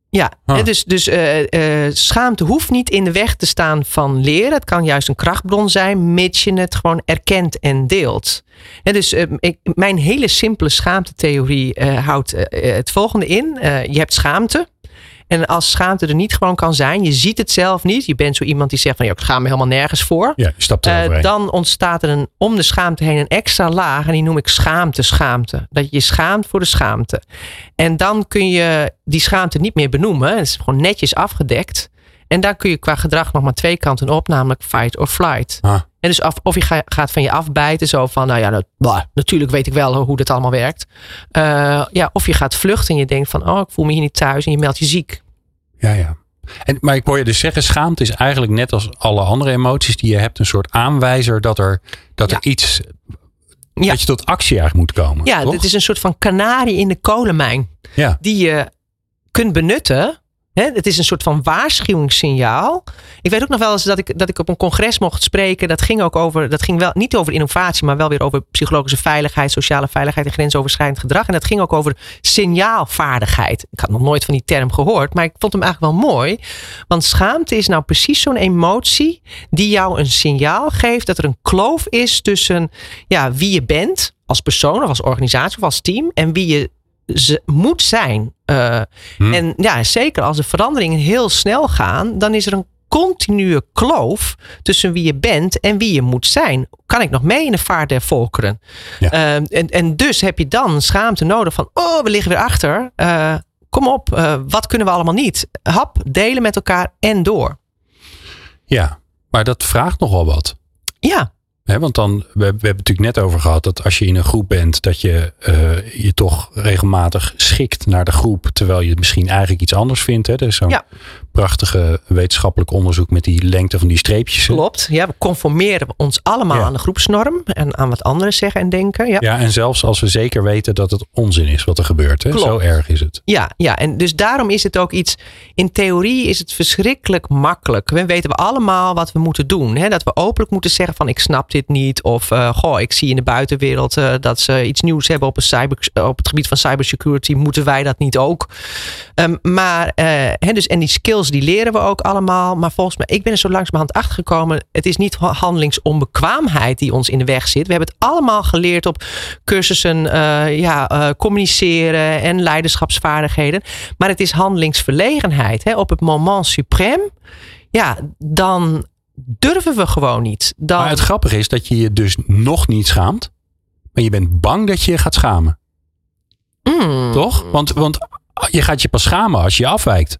Speaker 8: Ja,
Speaker 7: Huh.
Speaker 8: hè, dus, dus uh, uh, schaamte hoeft niet in de weg te staan van leren. Het kan juist een krachtbron zijn, mits je het gewoon erkent en deelt. En dus uh, ik, mijn hele simpele schaamtetheorie uh, houdt uh, het volgende in. Uh, je hebt schaamte. En als schaamte er niet gewoon kan zijn, je ziet het zelf niet. Je bent zo iemand die zegt van, ja, ik schaam me helemaal nergens voor.
Speaker 7: Ja, je stapt eroverheen.
Speaker 8: Uh, dan ontstaat er een, om de schaamte heen een extra laag. En die noem ik schaamte, schaamte. Dat je je schaamt voor de schaamte. En dan kun je die schaamte niet meer benoemen. Het is gewoon netjes afgedekt. En daar kun je qua gedrag nog maar twee kanten op. Namelijk fight or flight.
Speaker 7: Ah.
Speaker 8: En dus af, of je ga, gaat van je afbijten. Zo van, nou ja, dat, bah, natuurlijk weet ik wel hoe dit allemaal werkt. Uh, ja, of je gaat vluchten en je denkt van, oh, ik voel me hier niet thuis. En je meldt je ziek.
Speaker 7: Ja, ja. En, maar ik hoor je dus zeggen, schaamte is eigenlijk net als alle andere emoties die je hebt, een soort aanwijzer dat er, dat
Speaker 8: ja.
Speaker 7: er iets,
Speaker 8: ja.
Speaker 7: dat je tot actie eigenlijk moet komen.
Speaker 8: Ja,
Speaker 7: toch?
Speaker 8: dit is een soort van kanarie in de kolenmijn.
Speaker 7: Ja.
Speaker 8: Die je kunt benutten. He, het is een soort van waarschuwingssignaal. Ik weet ook nog wel eens dat ik, dat ik op een congres mocht spreken. Dat ging ook over, dat ging wel niet over innovatie, maar wel weer over psychologische veiligheid, sociale veiligheid en grensoverschrijdend gedrag. En dat ging ook over signaalvaardigheid. Ik had nog nooit van die term gehoord, maar ik vond hem eigenlijk wel mooi. Want schaamte is nou precies zo'n emotie die jou een signaal geeft dat er een kloof is tussen ja, wie je bent als persoon of als organisatie of als team en wie je ze moet zijn. Uh, hmm. En ja, zeker als de veranderingen heel snel gaan, dan is er een continue kloof tussen wie je bent en wie je moet zijn. Kan ik nog mee in de vaart der volkeren? Ja. Uh, en, en dus heb je dan schaamte nodig van, oh, we liggen weer achter. Uh, kom op, uh, wat kunnen we allemaal niet? Hap, delen met elkaar en door.
Speaker 7: Ja, maar dat vraagt nogal wat.
Speaker 8: Ja.
Speaker 7: He, want dan, we, we hebben het natuurlijk net over gehad dat als je in een groep bent, dat je uh, je toch regelmatig schikt naar de groep, terwijl je misschien eigenlijk iets anders vindt. Hè? Er is zo'n ja. prachtige wetenschappelijk onderzoek met die lengte van die streepjes.
Speaker 8: Klopt, ja, we conformeren ons allemaal ja. aan de groepsnorm en aan wat anderen zeggen en denken. Ja.
Speaker 7: ja, en zelfs als we zeker weten dat het onzin is wat er gebeurt. Hè? Zo erg is het.
Speaker 8: Ja, ja, en dus daarom is het ook iets, in theorie is het verschrikkelijk makkelijk. We weten we allemaal wat we moeten doen. Hè? Dat we openlijk moeten zeggen van ik snap dit niet. Of uh, goh, ik zie in de buitenwereld uh, dat ze iets nieuws hebben op, een cyber, op het gebied van cybersecurity. Moeten wij dat niet ook? Um, maar, uh, he, dus, en die skills die leren we ook allemaal. Maar volgens mij, ik ben er zo langzamerhand achter gekomen. Het is niet handelingsonbekwaamheid die ons in de weg zit. We hebben het allemaal geleerd op cursussen uh, ja, uh, communiceren en leiderschapsvaardigheden. Maar het is handelingsverlegenheid. Hè? Op het moment suprême, ja, dan durven we gewoon niet. Dan...
Speaker 7: Maar het grappige is dat je je dus nog niet schaamt. Maar je bent bang dat je je gaat schamen.
Speaker 8: Mm.
Speaker 7: Toch? Want, want je gaat je pas schamen als je je afwijkt.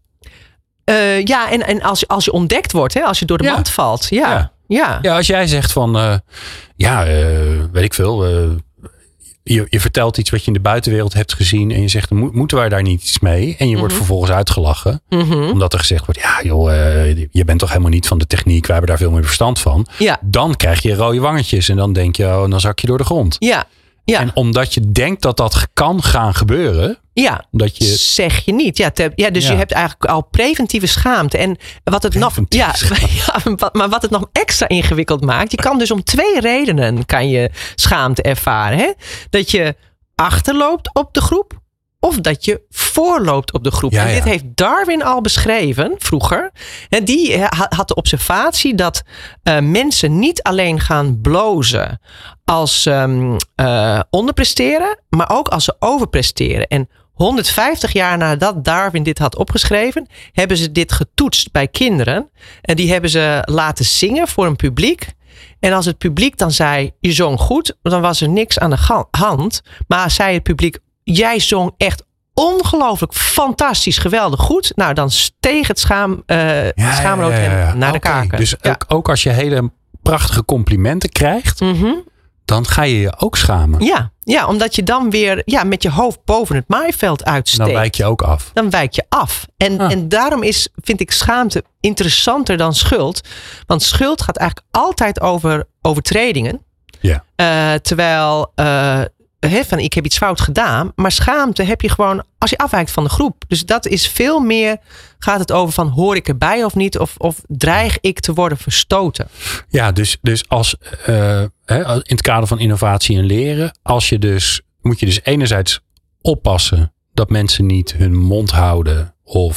Speaker 8: Uh, ja, en, en als, als je ontdekt wordt. Hè, als je door de
Speaker 7: ja.
Speaker 8: mand valt. Ja.
Speaker 7: Ja.
Speaker 8: Ja.
Speaker 7: ja, als jij zegt van... Uh, ja, uh, weet ik veel... Uh, Je, je vertelt iets wat je in de buitenwereld hebt gezien. En je zegt, mo- moeten wij daar niet iets mee? En je mm-hmm. wordt vervolgens uitgelachen.
Speaker 8: Mm-hmm. Omdat
Speaker 7: er gezegd wordt, ja joh, uh, je bent toch helemaal niet van de techniek. Wij hebben daar veel meer verstand van.
Speaker 8: Ja.
Speaker 7: Dan krijg je rode wangetjes. En dan denk je, oh, dan zak je door de grond.
Speaker 8: Ja. Ja.
Speaker 7: En omdat je denkt dat dat kan gaan gebeuren.
Speaker 8: Ja, dat je... zeg je niet. Ja, te, ja dus ja. je hebt eigenlijk al preventieve schaamte. En wat het nog, ja, ja, maar wat het nog extra ingewikkeld maakt. Je kan dus om twee redenen kan je schaamte ervaren. Hè? Dat je achterloopt op de groep. Of dat je voorloopt op de groep. Ja, en dit ja. heeft Darwin al beschreven vroeger. En die had de observatie dat uh, mensen niet alleen gaan blozen als um, uh, onderpresteren, maar ook als ze overpresteren. En honderdvijftig jaar nadat Darwin dit had opgeschreven, hebben ze dit getoetst bij kinderen. En die hebben ze laten zingen voor een publiek. En als het publiek dan zei, je zong goed, dan was er niks aan de hand. Maar zei het publiek, jij zong echt ongelooflijk fantastisch, geweldig goed. Nou, dan steeg het schaam, uh, ja, schaamrood ja, ja, ja. naar okay. de kaken.
Speaker 7: Dus
Speaker 8: ja.
Speaker 7: ook, ook als je hele prachtige complimenten krijgt,
Speaker 8: mm-hmm.
Speaker 7: dan ga je je ook schamen.
Speaker 8: Ja, ja, omdat je dan weer ja, met je hoofd boven het maaiveld uitsteekt.
Speaker 7: Dan wijk je ook af.
Speaker 8: Dan wijk je af. En, ah. en daarom is, vind ik schaamte interessanter dan schuld. Want schuld gaat eigenlijk altijd over overtredingen.
Speaker 7: Ja.
Speaker 8: Uh, terwijl... Uh, He, van ik heb iets fout gedaan. Maar schaamte heb je gewoon als je afwijkt van de groep. Dus dat is veel meer, gaat het over van hoor ik erbij of niet? Of, of dreig ik te worden verstoten?
Speaker 7: Ja, dus, dus als uh, in het kader van innovatie en leren. Als je dus, moet je dus enerzijds oppassen dat mensen niet hun mond houden. Of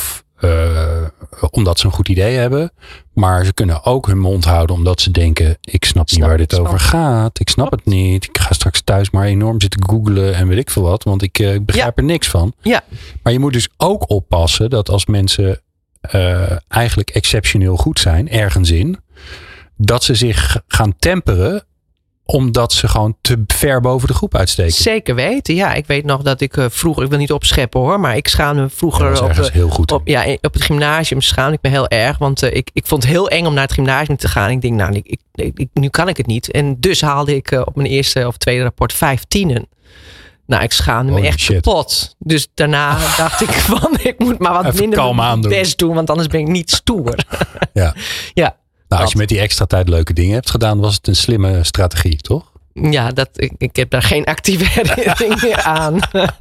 Speaker 7: uh, omdat ze een goed idee hebben. Maar ze kunnen ook hun mond houden omdat ze denken, ik snap niet
Speaker 8: Snap,
Speaker 7: waar dit
Speaker 8: snap.
Speaker 7: over gaat. Ik snap het niet. Ik ga straks thuis maar enorm zitten googlen en weet ik veel wat. Want ik uh, begrijp
Speaker 8: Ja.
Speaker 7: er niks van.
Speaker 8: Ja.
Speaker 7: Maar je moet dus ook oppassen dat als mensen uh, eigenlijk exceptioneel goed zijn, ergens in, dat ze zich gaan temperen omdat ze gewoon te ver boven de groep uitsteken.
Speaker 8: Zeker weten. Ja, ik weet nog dat ik uh, vroeger, ik wil niet opscheppen hoor, maar ik schaamde vroeger
Speaker 7: Dat was
Speaker 8: op,
Speaker 7: ergens
Speaker 8: uh,
Speaker 7: heel goed.
Speaker 8: op, ja, op het gymnasium schaamde ik me heel erg. Want uh, ik, ik vond het heel eng om naar het gymnasium te gaan. Ik denk, nou, ik, ik, ik, nu kan ik het niet. En dus haalde ik uh, op mijn eerste of tweede rapport vijf tienen. Nou, ik schaamde me
Speaker 7: Holy
Speaker 8: echt
Speaker 7: shit.
Speaker 8: kapot. Dus daarna dacht ik van, ik moet maar wat
Speaker 7: Even
Speaker 8: minder
Speaker 7: kalm
Speaker 8: mijn
Speaker 7: aandoen.
Speaker 8: best doen, want anders ben ik niet stoer.
Speaker 7: Ja.
Speaker 8: Ja.
Speaker 7: Nou, als je met die extra tijd leuke dingen hebt gedaan, was het een slimme strategie, toch?
Speaker 8: Ja, dat, ik, ik heb daar geen actieve herinnering meer aan.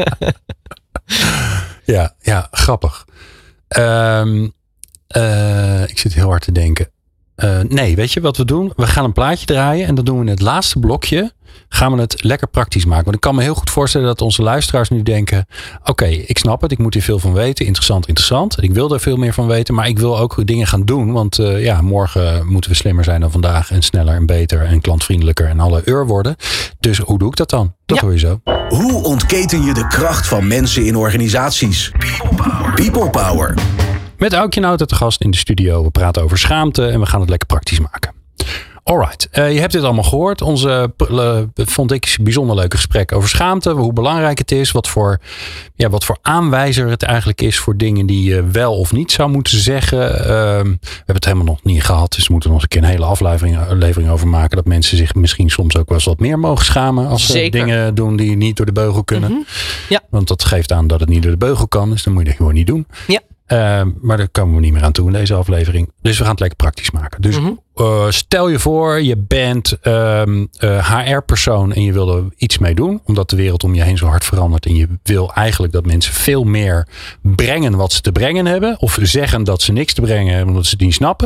Speaker 7: Ja, ja, grappig. Um, uh, ik zit heel hard te denken. Uh, nee, weet je wat we doen? We gaan een plaatje draaien en dan doen we in het laatste blokje, gaan we het lekker praktisch maken. Want ik kan me heel goed voorstellen dat onze luisteraars nu denken, oké, okay, ik snap het, ik moet hier veel van weten. Interessant, interessant. Ik wil er veel meer van weten, maar ik wil ook dingen gaan doen. Want uh, ja, morgen moeten we slimmer zijn dan vandaag en sneller en beter en klantvriendelijker en alle eur worden. Dus hoe doe ik dat dan? Dat
Speaker 8: Ja.
Speaker 7: hoor je zo.
Speaker 1: Hoe ontketen je de kracht van mensen in organisaties? People Power. People Power.
Speaker 7: Met Aukje Nauta te gast in de studio. We praten over schaamte en we gaan het lekker praktisch maken. Alright, uh, je hebt dit allemaal gehoord. Onze, uh, vond ik, bijzonder leuke gesprek over schaamte. Hoe belangrijk het is. Wat voor, ja, wat voor aanwijzer het eigenlijk is voor dingen die je wel of niet zou moeten zeggen. Uh, we hebben het helemaal nog niet gehad. Dus we moeten er nog eens een keer een hele aflevering, aflevering over maken. Dat mensen zich misschien soms ook wel eens wat meer mogen schamen. Als ze
Speaker 8: Zeker.
Speaker 7: dingen doen die niet door de beugel kunnen.
Speaker 8: Mm-hmm. Ja.
Speaker 7: Want dat geeft aan dat het niet door de beugel kan. Dus dan moet je dat gewoon niet doen.
Speaker 8: Ja.
Speaker 7: Uh, maar daar komen we niet meer aan toe in deze aflevering. Dus we gaan het lekker praktisch maken. Dus
Speaker 8: Mm-hmm.
Speaker 7: uh, stel je voor, je bent um, uh, H R-persoon en je wil er iets mee doen. Omdat de wereld om je heen zo hard verandert. En je wil eigenlijk dat mensen veel meer brengen wat ze te brengen hebben. Of zeggen dat ze niks te brengen hebben omdat ze het niet snappen.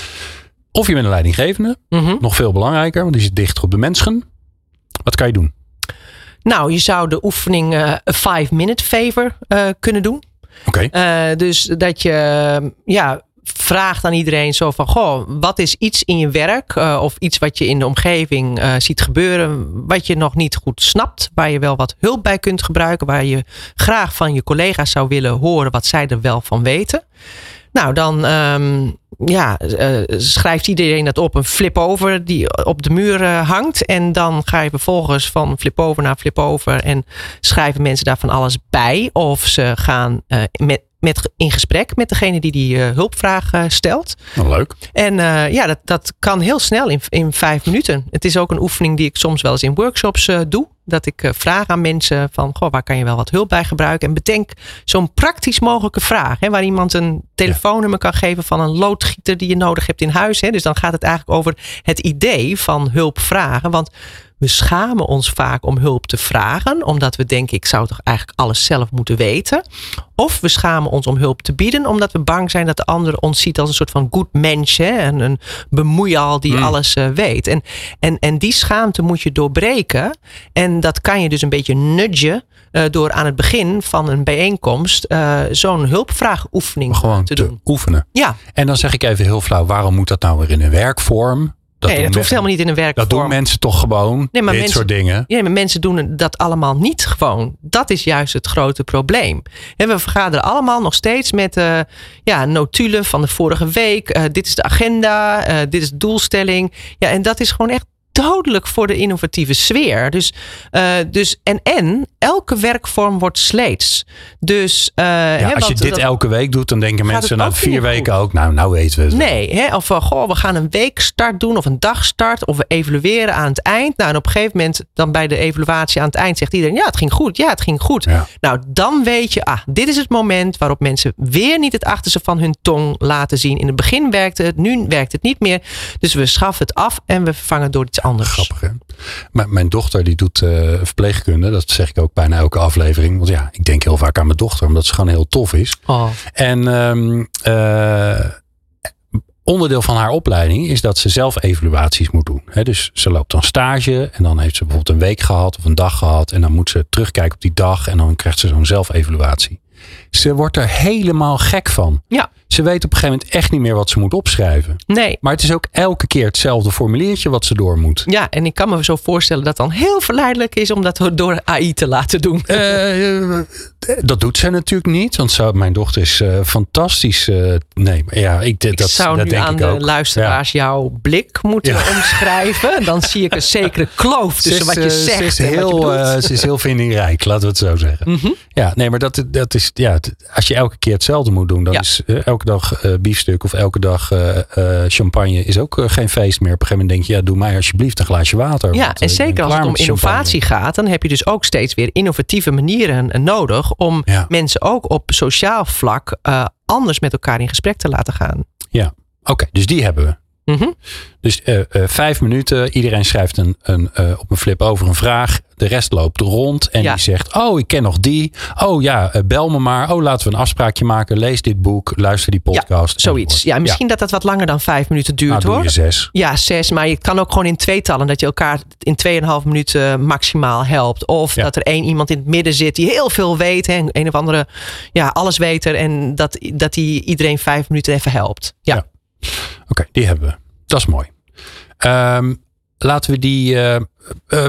Speaker 7: Of je bent een leidinggevende.
Speaker 8: Mm-hmm.
Speaker 7: Nog veel belangrijker, want die zit dichter op de mensen. Wat kan je doen?
Speaker 8: Nou, je zou de oefening uh, a five minute favor uh, kunnen doen.
Speaker 7: Oké.
Speaker 8: Okay. Uh, dus dat je ja, vraagt aan iedereen zo van, goh, wat is iets in je werk uh, of iets wat je in de omgeving uh, ziet gebeuren, wat je nog niet goed snapt, waar je wel wat hulp bij kunt gebruiken, waar je graag van je collega's zou willen horen wat zij er wel van weten. Nou, dan um, ja, uh, schrijft iedereen dat op een flip-over die op de muur uh, hangt. En dan ga je vervolgens van flip-over naar flip-over en schrijven mensen daar van alles bij. Of ze gaan uh, met, met, in gesprek met degene die die uh, hulpvraag uh, stelt.
Speaker 7: Nou, leuk.
Speaker 8: En uh, ja, dat, dat kan heel snel in, in vijf minuten. Het is ook een oefening die ik soms wel eens in workshops uh, doe. Dat ik uh, vraag aan mensen van, goh, waar kan je wel wat hulp bij gebruiken? En bedenk zo'n praktisch mogelijke vraag. Hè, waar iemand een telefoonnummer kan geven van een loodgieter die je nodig hebt in huis. Hè. Dus dan gaat het eigenlijk over het idee van hulp vragen. Want we schamen ons vaak om hulp te vragen. Omdat we denken, ik zou toch eigenlijk alles zelf moeten weten. Of we schamen ons om hulp te bieden. Omdat we bang zijn dat de ander ons ziet als een soort van goed mens. Hè, en een bemoeial die mm. alles uh, weet. En, en, en die schaamte moet je doorbreken. En dat kan je dus een beetje nudgen. Uh, door aan het begin van een bijeenkomst uh, zo'n hulpvraagoefening
Speaker 7: Gewoon
Speaker 8: te,
Speaker 7: te
Speaker 8: doen.
Speaker 7: oefenen.
Speaker 8: Ja.
Speaker 7: En dan zeg ik even heel flauw, waarom moet dat nou weer in een werkvorm? Dat
Speaker 8: nee, dat hoeft helemaal niet in een werkvorm.
Speaker 7: Dat doen mensen toch gewoon, nee, maar dit
Speaker 8: mensen,
Speaker 7: soort dingen.
Speaker 8: Ja, maar mensen doen dat allemaal niet gewoon. Dat is juist het grote probleem. En we vergaderen allemaal nog steeds met uh, ja, notulen van de vorige week. Uh, dit is de agenda, uh, dit is de doelstelling. Ja, en dat is gewoon echt dodelijk voor de innovatieve sfeer. Dus, uh, dus en, en elke werkvorm wordt sleets. Dus, uh,
Speaker 7: ja,
Speaker 8: hè,
Speaker 7: als je dit
Speaker 8: dat,
Speaker 7: elke week doet, dan denken mensen na vier weken
Speaker 8: goed.
Speaker 7: ook, nou, nou weten we het.
Speaker 8: Nee, hè, of uh, goh, we gaan een weekstart doen of een dagstart of we evalueren aan het eind. Nou, en op een gegeven moment dan bij de evaluatie aan het eind zegt iedereen, ja, het ging goed, ja, het ging goed.
Speaker 7: Ja.
Speaker 8: Nou, dan weet je, ah, dit is het moment waarop mensen weer niet het achterste van hun tong laten zien. In het begin werkte het, nu werkt het niet meer. Dus we schaffen het af en we vervangen het door iets anders.
Speaker 7: Grappig, hè? M- mijn dochter die doet uh, verpleegkunde. Dat zeg ik ook bijna elke aflevering. Want ja, ik denk heel vaak aan mijn dochter. Omdat ze gewoon heel tof is.
Speaker 8: Oh.
Speaker 7: En um, uh, onderdeel van haar opleiding is dat ze zelf evaluaties moet doen. He, dus ze loopt dan stage. En dan heeft ze bijvoorbeeld een week gehad of een dag gehad. En dan moet ze terugkijken op die dag. En dan krijgt ze zo'n zelfevaluatie. Ze wordt er helemaal gek van.
Speaker 8: Ja.
Speaker 7: Ze weet op een gegeven moment echt niet meer wat ze moet opschrijven.
Speaker 8: Nee.
Speaker 7: Maar het is ook elke keer hetzelfde formuliertje wat ze door moet.
Speaker 8: Ja, en ik kan me zo voorstellen dat het dan heel verleidelijk is om dat door A I te laten doen.
Speaker 7: Uh, dat doet ze natuurlijk niet. Want zo, mijn dochter is uh, fantastisch. Uh, nee, maar ja, ik,
Speaker 8: ik
Speaker 7: dat,
Speaker 8: zou
Speaker 7: dat
Speaker 8: nu
Speaker 7: denk
Speaker 8: aan
Speaker 7: ik
Speaker 8: de
Speaker 7: ook.
Speaker 8: luisteraars ja. jouw blik moeten ja. omschrijven. Dan zie ik een zekere kloof tussen wat je
Speaker 7: uh,
Speaker 8: zegt
Speaker 7: ze is
Speaker 8: en
Speaker 7: heel,
Speaker 8: wat je doet.
Speaker 7: Uh, ze is heel vindingrijk, laten we het zo zeggen.
Speaker 8: Mm-hmm.
Speaker 7: Ja, nee, maar dat, dat is, ja, als je elke keer hetzelfde moet doen, dan
Speaker 8: ja.
Speaker 7: is uh, elke dag uh, biefstuk of elke dag uh, uh, champagne is ook uh, geen feest meer. Op een gegeven moment denk je, ja, doe mij alsjeblieft een glaasje water.
Speaker 8: Ja,
Speaker 7: want,
Speaker 8: en
Speaker 7: uh,
Speaker 8: zeker als het om innovatie champagne. gaat, dan heb je dus ook steeds weer innovatieve manieren nodig om
Speaker 7: ja.
Speaker 8: mensen ook op sociaal vlak uh, anders met elkaar in gesprek te laten gaan.
Speaker 7: Ja, oké, okay, dus die hebben we.
Speaker 8: Mm-hmm.
Speaker 7: Dus uh, uh, vijf minuten. Iedereen schrijft een, een, uh, op een flip over een vraag. De rest loopt rond. En
Speaker 8: ja.
Speaker 7: die zegt, oh, ik ken nog die. Oh ja, uh, bel me maar. Oh, laten we een afspraakje maken. Lees dit boek. Luister die podcast.
Speaker 8: Ja, zoiets. Ja, misschien ja. dat dat wat langer dan vijf minuten duurt, nou,
Speaker 7: doe
Speaker 8: hoor.
Speaker 7: je zes.
Speaker 8: Ja, zes. Maar je kan ook gewoon in tweetallen. Dat je elkaar in tweeënhalf minuten maximaal helpt. Of ja. dat er één iemand in het midden zit die heel veel weet. Hè, een of andere ja, allesweter. En dat, dat die iedereen vijf minuten even helpt. Ja. ja.
Speaker 7: Oké, okay, die hebben we. Dat is mooi. Um, laten we die... Uh, uh,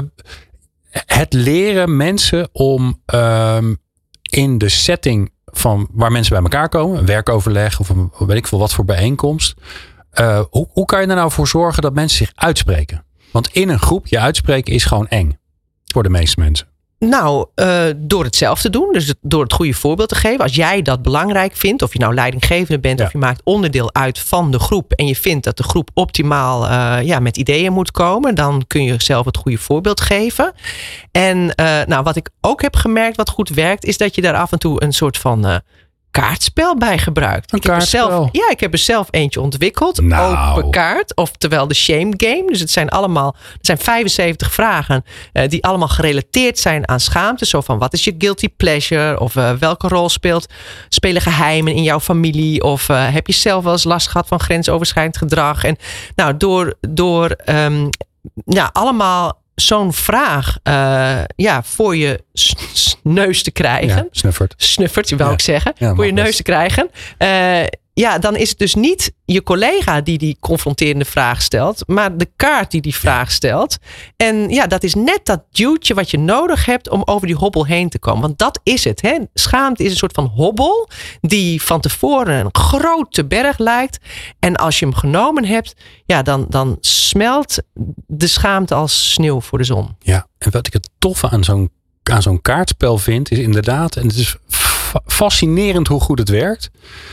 Speaker 7: het leren mensen om um, in de setting van waar mensen bij elkaar komen, een werkoverleg of een, weet ik veel wat voor bijeenkomst. Uh, hoe, hoe kan je er nou voor zorgen dat mensen zich uitspreken? Want in een groep je uitspreken is gewoon eng. Voor de meeste mensen.
Speaker 8: Nou, uh, door het zelf te doen. Dus door het goede voorbeeld te geven. Als jij dat belangrijk vindt. Of je nou leidinggevende bent. Ja. Of je maakt onderdeel uit van de groep. En je vindt dat de groep optimaal uh, ja, met ideeën moet komen. Dan kun je zelf het goede voorbeeld geven. En uh, nou, wat ik ook heb gemerkt wat goed werkt. Is dat je daar af en toe een soort van... Uh, kaartspel bij gebruikt.
Speaker 7: Een
Speaker 8: ik heb er zelf, ja, ik heb er zelf eentje ontwikkeld.
Speaker 7: Nou.
Speaker 8: Open kaart. Oftewel de shame game. Dus het zijn allemaal, het zijn vijfenzeventig vragen uh, die allemaal gerelateerd zijn aan schaamte. Zo van, wat is je guilty pleasure? Of uh, welke rol speelt, spelen geheimen in jouw familie? Of uh, heb je zelf wel eens last gehad van grensoverschrijdend gedrag? En nou, door, door um, ja, allemaal zo'n vraag uh, ja, voor je s- neus te krijgen.
Speaker 7: Ja, snuffert.
Speaker 8: Snuffert, wou ja. ik zeggen.
Speaker 7: Ja,
Speaker 8: voor je neus
Speaker 7: best.
Speaker 8: te krijgen. Uh, ja, dan is het dus niet je collega die die confronterende vraag stelt. Maar de kaart die die vraag stelt. En ja, dat is net dat duwtje wat je nodig hebt om over die hobbel heen te komen. Want dat is het. Hè? Schaamte is een soort van hobbel. Die van tevoren een grote berg lijkt. En als je hem genomen hebt. Ja, dan, dan smelt de schaamte als sneeuw voor de zon.
Speaker 7: Ja, en wat ik het toffe aan zo'n, aan zo'n kaartspel vind. Is inderdaad, en het is fa- fascinerend hoe goed het werkt.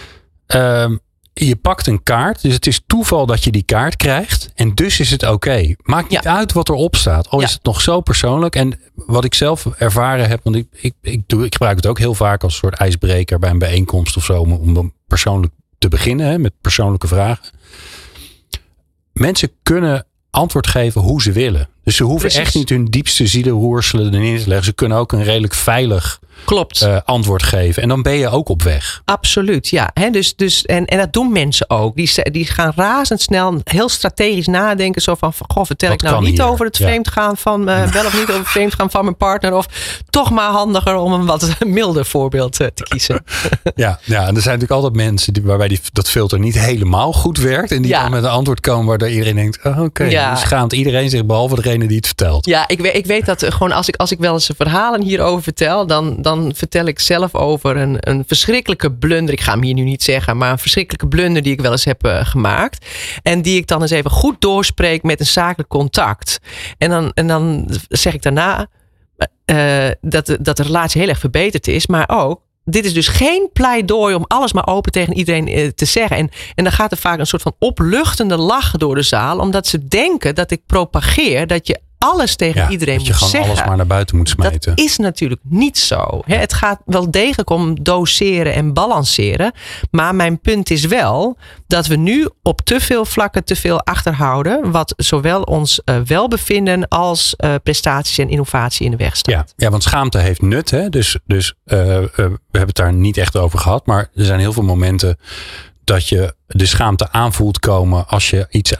Speaker 7: Um, je pakt een kaart. Dus het is toeval dat je die kaart krijgt. En dus is het oké. Okay. Maakt niet ja. uit wat erop staat. Al ja. is het nog zo persoonlijk. En wat ik zelf ervaren heb. Want ik, ik, ik, doe, ik gebruik het ook heel vaak als een soort ijsbreker bij een bijeenkomst of zo. Om, om dan persoonlijk te beginnen. Hè, met persoonlijke vragen. Mensen kunnen antwoord geven hoe ze willen. Dus ze hoeven Precies. echt niet hun diepste zielenroerselen erin te leggen. Ze kunnen ook een redelijk veilig
Speaker 8: Klopt.
Speaker 7: Uh, antwoord geven. En dan ben je ook op weg.
Speaker 8: Absoluut, ja. He, dus, dus, en, en dat doen mensen ook. Die, die gaan razendsnel heel strategisch nadenken. Zo van, goh, vertel
Speaker 7: Wat
Speaker 8: ik nou niet
Speaker 7: hier?
Speaker 8: over het
Speaker 7: ja.
Speaker 8: vreemdgaan van... Uh, wel of niet over het vreemdgaan van mijn partner. Of toch maar handiger om een wat milder voorbeeld uh, te kiezen.
Speaker 7: Ja, ja, en er zijn natuurlijk altijd mensen die, waarbij die, dat filter niet helemaal goed werkt. En die ja. dan met een antwoord komen waardoor iedereen denkt... Oh, oké, okay, ja. dus schaamt iedereen zich behalve degene die het vertelt.
Speaker 8: Ja, ik weet, ik weet dat gewoon als ik, als ik wel eens verhalen hierover vertel... dan, dan vertel ik zelf over een, een verschrikkelijke blunder. Ik ga hem hier nu niet zeggen, maar een verschrikkelijke blunder die ik wel eens heb uh, gemaakt. En die ik dan eens even goed doorspreek met een zakelijk contact. En dan, en dan zeg ik daarna uh, dat, dat de relatie heel erg verbeterd is, maar ook... Dit is dus geen pleidooi om alles maar open tegen iedereen te zeggen. En, en dan gaat er vaak een soort van opluchtende lach door de zaal. Omdat ze denken dat ik propageer dat je alles tegen
Speaker 7: ja,
Speaker 8: iedereen
Speaker 7: moet
Speaker 8: moet zeggen.
Speaker 7: Dat je gewoon alles maar naar buiten moet smijten.
Speaker 8: Dat is natuurlijk niet zo. He, het gaat wel degelijk om doseren en balanceren. Maar mijn punt is wel dat we nu op te veel vlakken te veel achterhouden. Wat zowel ons uh, welbevinden als uh, prestaties en innovatie in de weg staat.
Speaker 7: Ja, ja, want schaamte heeft nut. Hè? Dus, dus uh, uh, we hebben het daar niet echt over gehad. Maar er zijn heel veel momenten dat je de schaamte aanvoelt komen als je iets aan het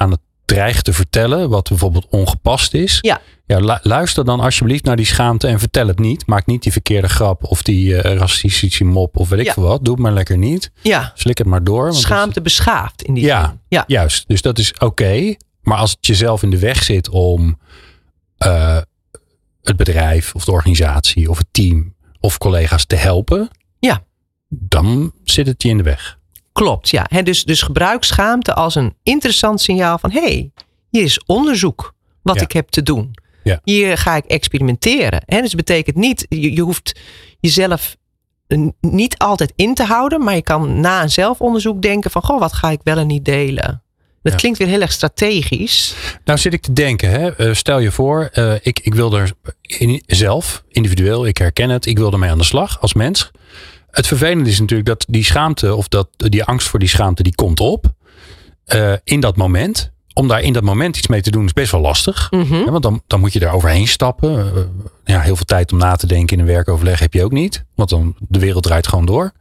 Speaker 7: dreigt te vertellen, wat bijvoorbeeld ongepast is.
Speaker 8: Ja.
Speaker 7: Ja, lu- luister dan alsjeblieft naar die schaamte en vertel het niet. Maak niet die verkeerde grap of die uh, racistische mop of weet ik
Speaker 8: Ja.
Speaker 7: veel wat. Doe het maar lekker niet.
Speaker 8: Ja.
Speaker 7: Slik het maar door. Want
Speaker 8: Schaamte
Speaker 7: dat
Speaker 8: beschaafd in die
Speaker 7: is, ja,
Speaker 8: zin. Ja,
Speaker 7: juist. Dus dat is oké. Okay, maar als het jezelf in de weg zit om uh, het bedrijf of de organisatie of het team of collega's te helpen.
Speaker 8: Ja.
Speaker 7: Dan zit het je in de weg.
Speaker 8: Klopt, ja. He, dus, dus gebruik schaamte als een interessant signaal van... hé, hey, hier is onderzoek wat
Speaker 7: Ja.
Speaker 8: ik heb te doen.
Speaker 7: Ja.
Speaker 8: Hier ga ik experimenteren. He, dus het betekent niet... Je, je hoeft jezelf n- niet altijd in te houden... maar je kan na een zelfonderzoek denken van... goh, wat ga ik wel en niet delen? Dat
Speaker 7: Ja.
Speaker 8: klinkt weer heel erg strategisch.
Speaker 7: Nou zit ik te denken, hè? Uh, stel je voor, uh, ik, ik wil er in, zelf, individueel, ik herken het, ik wil ermee aan de slag als mens. Het vervelende is natuurlijk dat die schaamte of dat, die angst voor die schaamte, die komt op uh, in dat moment. Om daar in dat moment iets mee te doen is best wel lastig.
Speaker 8: Mm-hmm.
Speaker 7: Ja, want dan, dan moet je er overheen stappen. Uh, ja, heel veel tijd om na te denken in een werkoverleg heb je ook niet. Want dan de wereld draait gewoon door.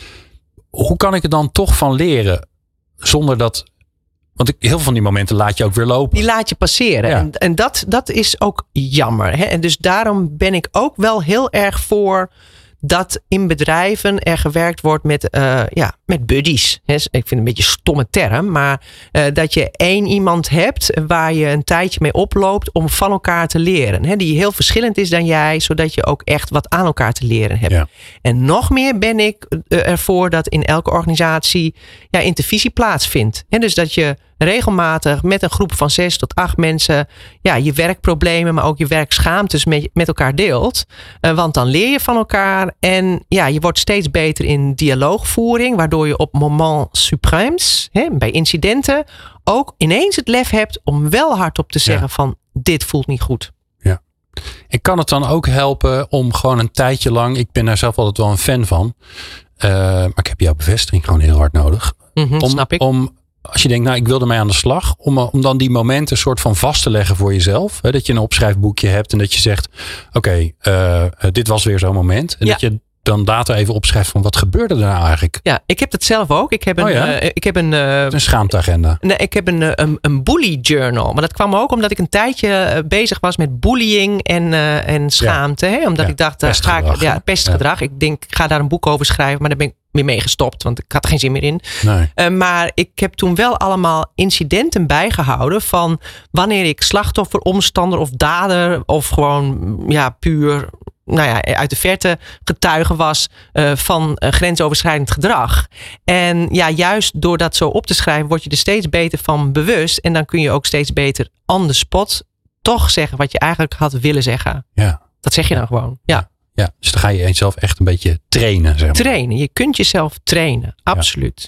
Speaker 7: Hoe kan ik er dan toch van leren zonder dat... Want ik, heel veel van die momenten laat je ook weer lopen.
Speaker 8: Die laat je passeren.
Speaker 7: Ja.
Speaker 8: En, en dat, dat is ook jammer. Hè? En dus daarom ben ik ook wel heel erg voor dat in bedrijven er gewerkt wordt met, uh, ja, met buddies. Hè? Ik vind het een beetje een stomme term. Maar uh, dat je één iemand hebt waar je een tijdje mee oploopt om van elkaar te leren. Hè? Die heel verschillend is dan jij. Zodat je ook echt wat aan elkaar te leren hebt.
Speaker 7: Ja.
Speaker 8: En nog meer ben ik uh, ervoor dat in elke organisatie ja, intervisie plaatsvindt. Hè? Dus dat je regelmatig met een groep van zes tot acht mensen ja, je werkproblemen, maar ook je werkschaamtes met, met elkaar deelt. Uh, want dan leer je van elkaar en ja, je wordt steeds beter in dialoogvoering, waardoor je op moments suprêmes, hè, bij incidenten, ook ineens het lef hebt om wel hardop te zeggen
Speaker 7: Ja.
Speaker 8: van dit voelt niet goed.
Speaker 7: Ja. En kan het dan ook helpen om gewoon een tijdje lang, ik ben daar zelf altijd wel een fan van, uh, maar ik heb jouw bevestiging gewoon heel hard nodig.
Speaker 8: Mm-hmm,
Speaker 7: om,
Speaker 8: snap ik.
Speaker 7: om als je denkt, nou ik wil ermee aan de slag. Om, om dan die momenten soort van vast te leggen voor jezelf. Hè, dat je een opschrijfboekje hebt en dat je zegt. Oké, okay, uh, dit was weer zo'n moment. En
Speaker 8: ja.
Speaker 7: dat je dan later even opschrijft van wat gebeurde er nou eigenlijk.
Speaker 8: Ja, ik heb dat zelf ook. Ik heb een,
Speaker 7: oh ja?
Speaker 8: uh, ik heb een, uh,
Speaker 7: een schaamteagenda.
Speaker 8: Nee, ik heb een, een, een bully journal. Maar dat kwam ook omdat ik een tijdje bezig was met bullying en, uh, en schaamte. Ja. Hè? Omdat
Speaker 7: ja,
Speaker 8: ik dacht, uh, ga ik, ja, pestgedrag. Ja. Ik denk, ik ga daar een boek over schrijven. Maar daar ben ik weer mee gestopt. Want ik had er geen zin meer in.
Speaker 7: Nee.
Speaker 8: Uh, maar ik heb toen wel allemaal incidenten bijgehouden. Van wanneer ik slachtoffer, omstander of dader. Of gewoon ja, puur... nou ja, uit de verte getuige was uh, van uh, grensoverschrijdend gedrag. En ja, juist door dat zo op te schrijven, word je er steeds beter van bewust. En dan kun je ook steeds beter on the spot toch zeggen wat je eigenlijk had willen zeggen.
Speaker 7: Ja.
Speaker 8: Dat zeg je dan gewoon. Ja.
Speaker 7: Ja, dus dan ga je jezelf echt een beetje trainen. Zeg maar.
Speaker 8: Trainen. Je kunt jezelf trainen. Absoluut.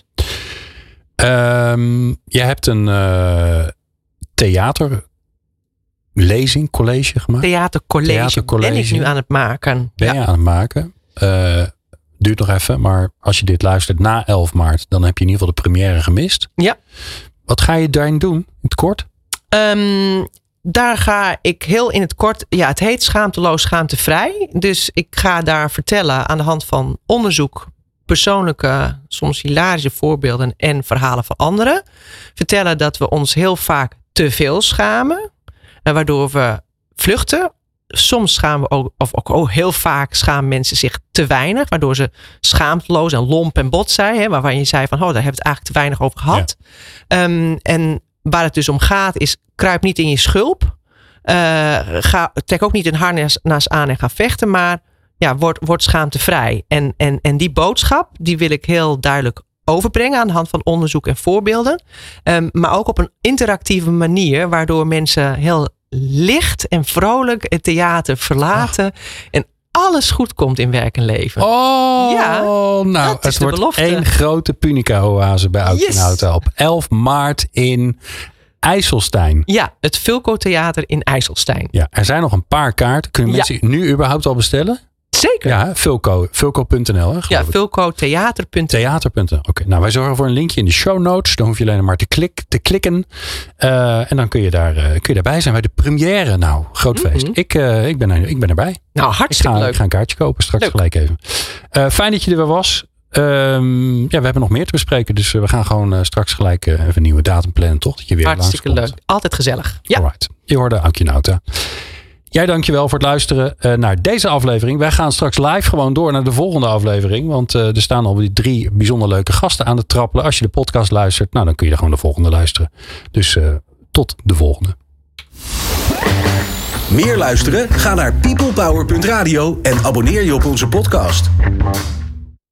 Speaker 7: Ja. Um, je hebt een uh, theater... lezing, college gemaakt?
Speaker 8: Theatercollege, Theatercollege ben ik nu aan het maken.
Speaker 7: Ben je ja. aan het maken? Uh, duurt nog even, maar als je dit luistert na elf maart, dan heb je in ieder geval de première gemist.
Speaker 8: Ja.
Speaker 7: Wat ga je daarin doen, in het kort?
Speaker 8: Um, daar ga ik heel in het kort, ja, het heet Schaamteloos, Schaamtevrij. Dus ik ga daar vertellen aan de hand van onderzoek, persoonlijke, soms hilarische voorbeelden en verhalen van anderen. Vertellen dat we ons heel vaak te veel schamen. Waardoor we vluchten. Soms schamen we ook, of ook oh, heel vaak schamen mensen zich te weinig. Waardoor ze schaamteloos en lomp en bot zijn. Hè, waarvan je zei van, oh, daar hebben we het eigenlijk te weinig over gehad. Ja. Um, en waar het dus om gaat is, kruip niet in je schulp. Uh, ga, trek ook niet een harnas aan en ga vechten. Maar ja, word, word schaamtevrij. En, en, en die boodschap, die wil ik heel duidelijk overbrengen aan de hand van onderzoek en voorbeelden. Um, maar ook op een interactieve manier, waardoor mensen heel licht en vrolijk het theater verlaten. Oh. En alles goed komt in werk en leven.
Speaker 7: Oh,
Speaker 8: ja,
Speaker 7: nou, het wordt één grote Punica-oase bij Oud yes. Hotel op elf maart in IJsselstein.
Speaker 8: Ja, het Vulco Theater in IJsselstein.
Speaker 7: Ja, er zijn nog een paar kaarten. Kunnen
Speaker 8: ja.
Speaker 7: mensen nu überhaupt al bestellen?
Speaker 8: Zeker.
Speaker 7: Ja, Vulco. Vulco punt n l. Hè,
Speaker 8: ja, vulcotheater punt n l.
Speaker 7: Theater punt n l. Oké, okay. Nou wij zorgen voor een linkje in de show notes. Dan hoef je alleen maar te, klik, te klikken. Uh, en dan kun je, daar, uh, kun je daarbij zijn bij de première. Nou, groot feest. Mm-hmm. Ik, uh, ik, ben er, ik ben erbij.
Speaker 8: Nou, hartstikke
Speaker 7: ik ga,
Speaker 8: leuk.
Speaker 7: Ik ga een kaartje kopen straks leuk. Gelijk even. Uh, fijn dat je er weer was. Um, ja, we hebben nog meer te bespreken. Dus we gaan gewoon uh, straks gelijk uh, even een nieuwe datum plannen, toch? Dat je weer
Speaker 8: Hartstikke leuk. Altijd gezellig. Ja.
Speaker 7: Alright. Je hoorde Ankie Nauta. Jij dankjewel voor het luisteren uh, naar deze aflevering. Wij gaan straks live gewoon door naar de volgende aflevering. Want uh, er staan al drie bijzonder leuke gasten aan het trappelen. Als je de podcast luistert, nou dan kun je er gewoon de volgende luisteren. Dus uh, tot de volgende.
Speaker 1: Meer luisteren? Ga naar peoplepower punt radio en abonneer je op onze podcast.